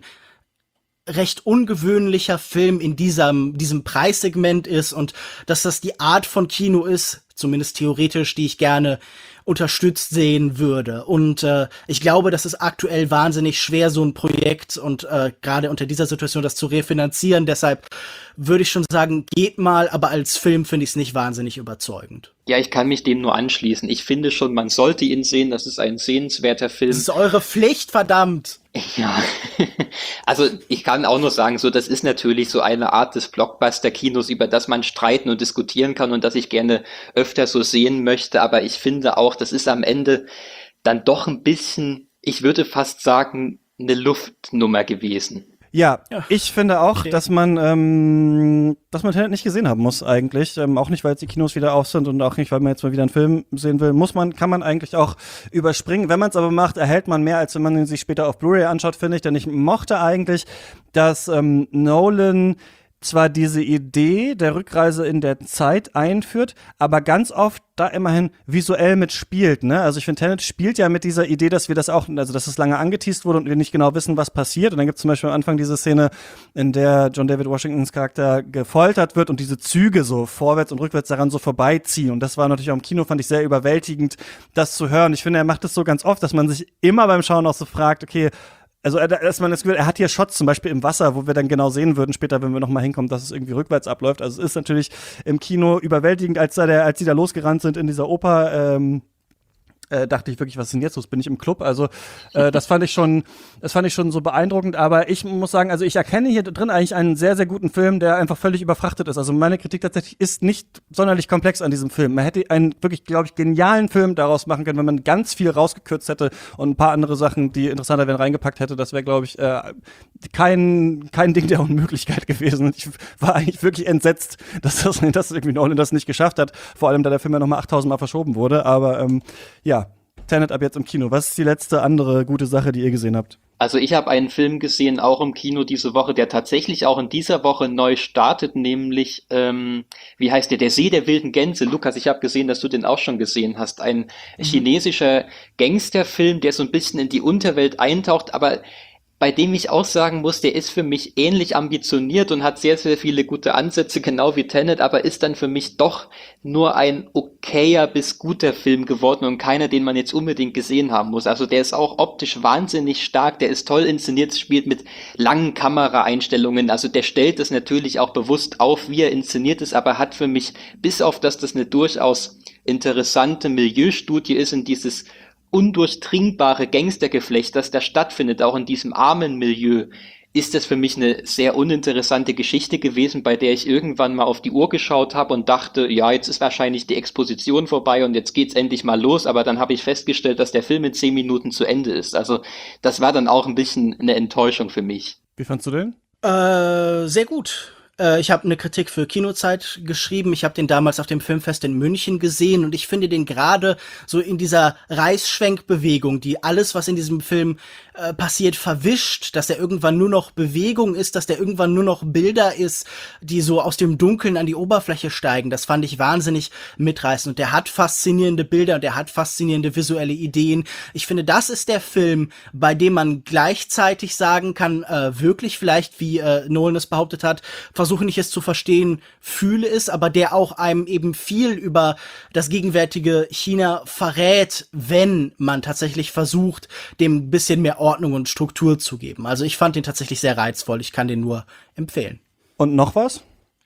recht ungewöhnlicher Film in diesem, diesem Preissegment ist und dass das die Art von Kino ist, zumindest theoretisch, die ich gerne unterstützt sehen würde. Und äh, ich glaube, das ist aktuell wahnsinnig schwer, so ein Projekt und äh, gerade unter dieser Situation das zu refinanzieren. Deshalb würde ich schon sagen, geht mal, aber als Film finde ich es nicht wahnsinnig überzeugend. Ja, ich kann mich dem nur anschließen. Ich finde schon, man sollte ihn sehen. Das ist ein sehenswerter Film. Das ist eure Pflicht, verdammt! Ja, also ich kann auch nur sagen, so das ist natürlich so eine Art des Blockbuster-Kinos, über das man streiten und diskutieren kann und das ich gerne öfter so sehen möchte. Aber ich finde auch, das ist am Ende dann doch ein bisschen, ich würde fast sagen, eine Luftnummer gewesen. Ja, Ja. ich finde auch, Okay. dass man, ähm, dass man Tenet nicht gesehen haben muss eigentlich. Ähm, auch nicht, weil jetzt die Kinos wieder auf sind und auch nicht, weil man jetzt mal wieder einen Film sehen will. Muss man, kann man eigentlich auch überspringen. Wenn man es aber macht, erhält man mehr, als wenn man ihn sich später auf Blu-ray anschaut, finde ich. Denn ich mochte eigentlich, dass ähm, Nolan zwar diese Idee der Rückreise in der Zeit einführt, aber ganz oft da immerhin visuell mitspielt, ne? Also ich finde, Tenet spielt ja mit dieser Idee, dass wir das auch, also dass es lange angeteast wurde und wir nicht genau wissen, was passiert. Und dann gibt es zum Beispiel am Anfang diese Szene, in der John David Washingtons Charakter gefoltert wird und diese Züge so vorwärts und rückwärts daran so vorbeiziehen. Und das war natürlich auch im Kino, fand ich sehr überwältigend, das zu hören. Ich finde, er macht das so ganz oft, dass man sich immer beim Schauen auch so fragt, okay, also, er- dass man das Gefühl, er hat hier Shots zum Beispiel im Wasser, wo wir dann genau sehen würden, später, wenn wir nochmal hinkommen, dass es irgendwie rückwärts abläuft. Also, es ist natürlich im Kino überwältigend, als, da der, als die da losgerannt sind in dieser Oper, ähm, äh, dachte ich wirklich, was ist denn jetzt los? Bin ich im Club? Also, äh, das fand ich schon, das fand ich schon so beeindruckend. Aber ich muss sagen, also ich erkenne hier drin eigentlich einen sehr, sehr guten Film, der einfach völlig überfrachtet ist. Also meine Kritik tatsächlich ist nicht sonderlich komplex an diesem Film. Man hätte einen wirklich, glaube ich, genialen Film daraus machen können, wenn man ganz viel rausgekürzt hätte und ein paar andere Sachen, die interessanter wären, reingepackt hätte. Das wäre, glaube ich, äh, kein, kein Ding der Unmöglichkeit gewesen. Und ich war eigentlich wirklich entsetzt, dass das, dass irgendwie Nolan das nicht geschafft hat. Vor allem, da der Film ja nochmal achttausend Mal verschoben wurde. Aber ähm, ja, Tenet ab jetzt im Kino. Was ist die letzte andere gute Sache, die ihr gesehen habt? Also ich habe einen Film gesehen, auch im Kino diese Woche, der tatsächlich auch in dieser Woche neu startet, nämlich, ähm, wie heißt der, Der See der wilden Gänse. Lukas, ich habe gesehen, dass du den auch schon gesehen hast. Ein chinesischer Gangsterfilm, der so ein bisschen in die Unterwelt eintaucht, aber bei dem ich auch sagen muss, der ist für mich ähnlich ambitioniert und hat sehr, sehr viele gute Ansätze, genau wie Tenet, aber ist dann für mich doch nur ein okayer bis guter Film geworden und keiner, den man jetzt unbedingt gesehen haben muss. Also der ist auch optisch wahnsinnig stark, der ist toll inszeniert, spielt mit langen Kameraeinstellungen, also der stellt das natürlich auch bewusst auf, wie er inszeniert ist, aber hat für mich, bis auf dass das eine durchaus interessante Milieustudie ist in dieses undurchdringbare Gangstergeflecht, das da stattfindet, auch in diesem armen Milieu, ist das für mich eine sehr uninteressante Geschichte gewesen, bei der ich irgendwann mal auf die Uhr geschaut habe und dachte, ja, jetzt ist wahrscheinlich die Exposition vorbei und jetzt geht's endlich mal los, aber dann habe ich festgestellt, dass der Film in zehn Minuten zu Ende ist. Also das war dann auch ein bisschen eine Enttäuschung für mich. Wie fandst du den? Äh, sehr gut. Äh, ich habe eine Kritik für Kinozeit geschrieben. Ich habe den damals auf dem Filmfest in München gesehen und ich finde den gerade so in dieser Reißschwenkbewegung, die alles, was in diesem Film äh, passiert, verwischt, dass er irgendwann nur noch Bewegung ist, dass der irgendwann nur noch Bilder ist, die so aus dem Dunkeln an die Oberfläche steigen. Das fand ich wahnsinnig mitreißend. Und der hat faszinierende Bilder und der hat faszinierende visuelle Ideen. Ich finde, das ist der Film, bei dem man gleichzeitig sagen kann, äh, wirklich vielleicht, wie äh, Nolan es behauptet hat, versuche nicht es zu verstehen, fühle es, aber der auch einem eben viel über das gegenwärtige China verrät, wenn man tatsächlich versucht, dem ein bisschen mehr Ordnung und Struktur zu geben. Also ich fand den tatsächlich sehr reizvoll. Ich kann den nur empfehlen. Und noch was?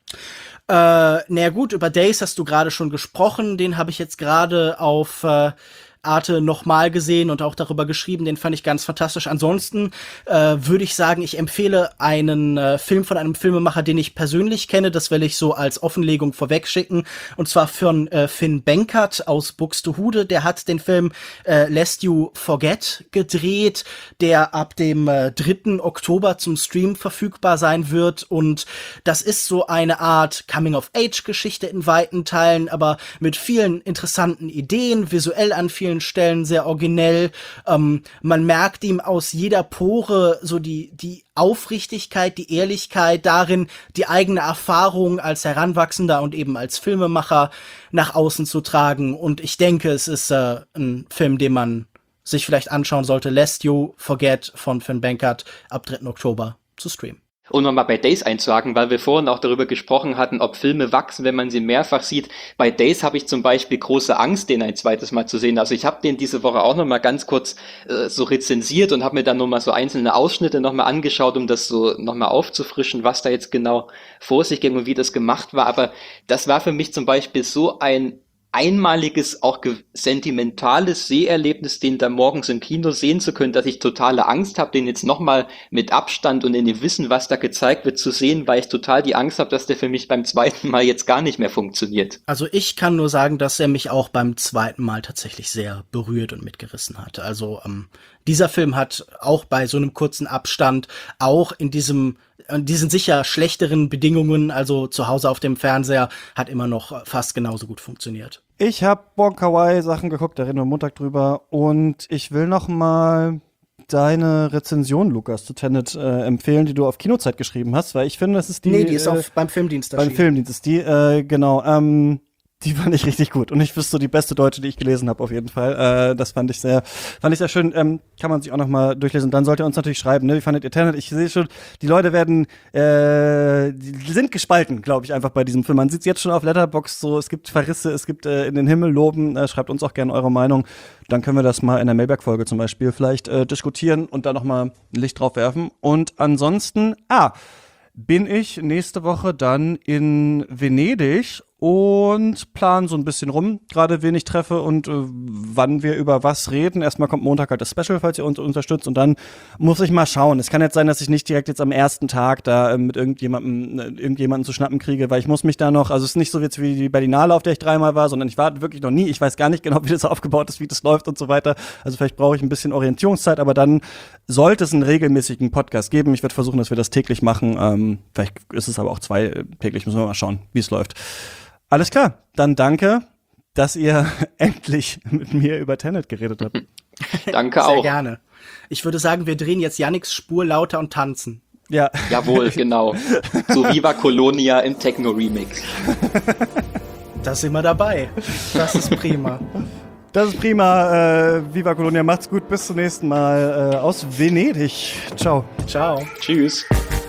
Äh, naja gut, über Days hast du gerade schon gesprochen. Den habe ich jetzt gerade auf äh, Arte nochmal gesehen und auch darüber geschrieben. Den fand ich ganz fantastisch. Ansonsten äh, würde ich sagen, ich empfehle einen äh, Film von einem Filmemacher, den ich persönlich kenne. Das will ich so als Offenlegung vorwegschicken. Und zwar von äh, Finn Benkert aus Buxtehude. Der hat den Film äh, Lest You Forget gedreht, der ab dem äh, dritten Oktober zum Stream verfügbar sein wird. Und das ist so eine Art Coming-of-Age-Geschichte in weiten Teilen, aber mit vielen interessanten Ideen, visuell an vielen Stellen sehr originell. Ähm, man merkt ihm aus jeder Pore so die, die Aufrichtigkeit, die Ehrlichkeit darin, die eigene Erfahrung als Heranwachsender und eben als Filmemacher nach außen zu tragen. Und ich denke, es ist äh, ein Film, den man sich vielleicht anschauen sollte. Lest You Forget von Finn Benkert ab dritten Oktober zu streamen. Und nochmal bei Days einzuhaken, weil wir vorhin auch darüber gesprochen hatten, ob Filme wachsen, wenn man sie mehrfach sieht. Bei Days habe ich zum Beispiel große Angst, den ein zweites Mal zu sehen. Also ich habe den diese Woche auch nochmal ganz kurz äh, so rezensiert und habe mir dann nochmal so einzelne Ausschnitte nochmal angeschaut, um das so nochmal aufzufrischen, was da jetzt genau vor sich ging und wie das gemacht war. Aber das war für mich zum Beispiel so ein einmaliges, auch sentimentales Seherlebnis, den da morgens im Kino sehen zu können, dass ich totale Angst habe, den jetzt nochmal mit Abstand und in dem Wissen, was da gezeigt wird, zu sehen, weil ich total die Angst habe, dass der für mich beim zweiten Mal jetzt gar nicht mehr funktioniert. Also ich kann nur sagen, dass er mich auch beim zweiten Mal tatsächlich sehr berührt und mitgerissen hat. Also ähm, dieser Film hat auch bei so einem kurzen Abstand, auch in diesem in diesen sicher schlechteren Bedingungen, also zu Hause auf dem Fernseher, hat immer noch fast genauso gut funktioniert. Ich habe Wong Kar-wai Sachen geguckt, da reden wir Montag drüber. Und ich will noch mal deine Rezension, Lukas, zu Tenet äh, empfehlen, die du auf Kinozeit geschrieben hast, weil ich finde, das ist die... Nee, die ist äh, auf, beim Filmdienst beim erschienen. Filmdienst ist die, äh, genau. Ähm, die fand ich richtig gut. Und ich wüsste so die beste Deutsche, die ich gelesen habe, auf jeden Fall. Äh, das fand ich sehr, fand ich sehr schön. Ähm, kann man sich auch noch mal durchlesen. Dann sollt ihr uns natürlich schreiben, ne? Wie fandet ihr Tenet? Ich sehe schon, die Leute werden, äh, die sind gespalten, glaube ich, einfach bei diesem Film. Man sieht es jetzt schon auf Letterboxd so, es gibt Verrisse, es gibt äh, in den Himmel loben. Äh, schreibt uns auch gerne eure Meinung. Dann können wir das mal in der Mailback-Folge zum Beispiel vielleicht äh, diskutieren und da noch mal ein Licht drauf werfen. Und ansonsten, ah, bin ich nächste Woche dann in Venedig und plan so ein bisschen rum, gerade wen ich treffe und äh, wann wir über was reden. Erstmal kommt Montag halt das Special, falls ihr uns unterstützt, und dann muss ich mal schauen. Es kann jetzt sein, dass ich nicht direkt jetzt am ersten Tag da äh, mit irgendjemandem äh, irgendjemanden zu schnappen kriege, weil ich muss mich da noch, also es ist nicht so jetzt wie die Berlinale, auf der ich dreimal war, sondern ich war wirklich noch nie. Ich weiß gar nicht genau, wie das aufgebaut ist, wie das läuft und so weiter. Also vielleicht brauche ich ein bisschen Orientierungszeit, aber dann sollte es einen regelmäßigen Podcast geben. Ich werde versuchen, dass wir das täglich machen. Ähm, vielleicht ist es aber auch zwei äh, täglich, müssen wir mal schauen, wie es läuft. Alles klar, dann danke, dass ihr endlich mit mir über Tenet geredet habt. Danke Sehr auch. gerne. Ich würde sagen, wir drehen jetzt Yannicks Spur lauter und tanzen. Ja. Jawohl, genau. So Viva Colonia im Techno-Remix. Da sind wir dabei. Das ist prima. Das ist prima. Äh, Viva Colonia, macht's gut. Bis zum nächsten Mal äh, aus Venedig. Ciao. Ciao. Tschüss.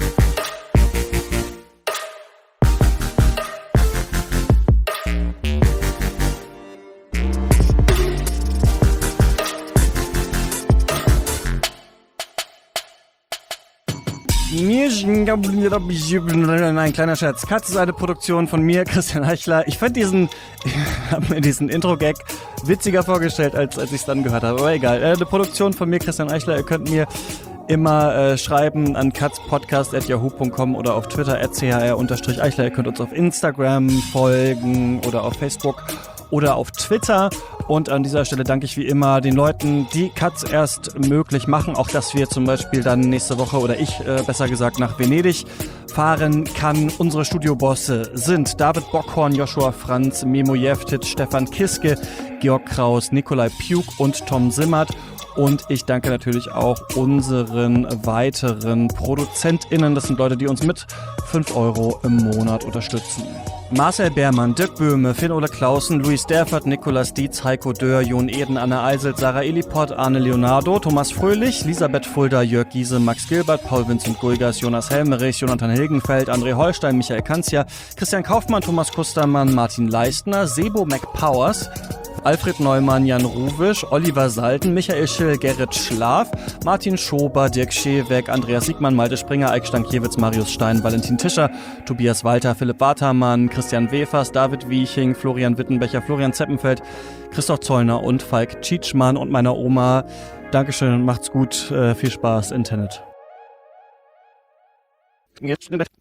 Ein kleiner Scherz. Katz ist eine Produktion von mir, Christian Eichler. Ich fand diesen, ich hab mir diesen Intro-Gag witziger vorgestellt, als, als ich es dann gehört habe. Aber egal. Äh, eine Produktion von mir, Christian Eichler. Ihr könnt mir immer äh, schreiben an katzpodcast at yahoo punkt com oder auf Twitter at chr unterstrich Eichler. Ihr könnt uns auf Instagram folgen oder auf Facebook. oder auf Twitter. Und an dieser Stelle danke ich wie immer den Leuten, die Cuts erst möglich machen. Auch dass wir zum Beispiel dann nächste Woche, oder ich äh, besser gesagt, nach Venedig fahren kann. Unsere Studiobosse sind David Bockhorn, Joshua Franz, Memo Jeftic, Stefan Kiske, Georg Kraus, Nikolai Pjuk und Tom Simmert. Und ich danke natürlich auch unseren weiteren ProduzentInnen. Das sind Leute, die uns mit fünf Euro im Monat unterstützen. Marcel Beermann, Dirk Böhme, Finn-Ole Clausen, Luis Derfert, Nikolas Dietz, Heiko Dörr, Jon Eden, Anna Eiselt, Sarah Illipott, Arne Leonardo, Thomas Fröhlich, Elisabeth Fulda, Jörg Giese, Max Gilbert, Paul Vincent Gulgas, Jonas Helmerich, Jonathan Hilgenfeld, André Holstein, Michael Kanzia, Christian Kaufmann, Thomas Kustermann, Martin Leistner, Sebo McPowers, Alfred Neumann, Jan Ruwisch, Oliver Salten, Michael Schill, Gerrit Schlaf, Martin Schober, Dirk Scheweck, Andreas Siegmann, Malte Springer, Eik Stankiewicz, Marius Stein, Valentin Tischer, Tobias Walter, Philipp Watermann, Christian Wefers, David Wieching, Florian Wittenbecher, Florian Zeppenfeld, Christoph Zollner und Falk Tschitschmann und meiner Oma. Dankeschön, macht's gut, äh, viel Spaß, Internet. Jetzt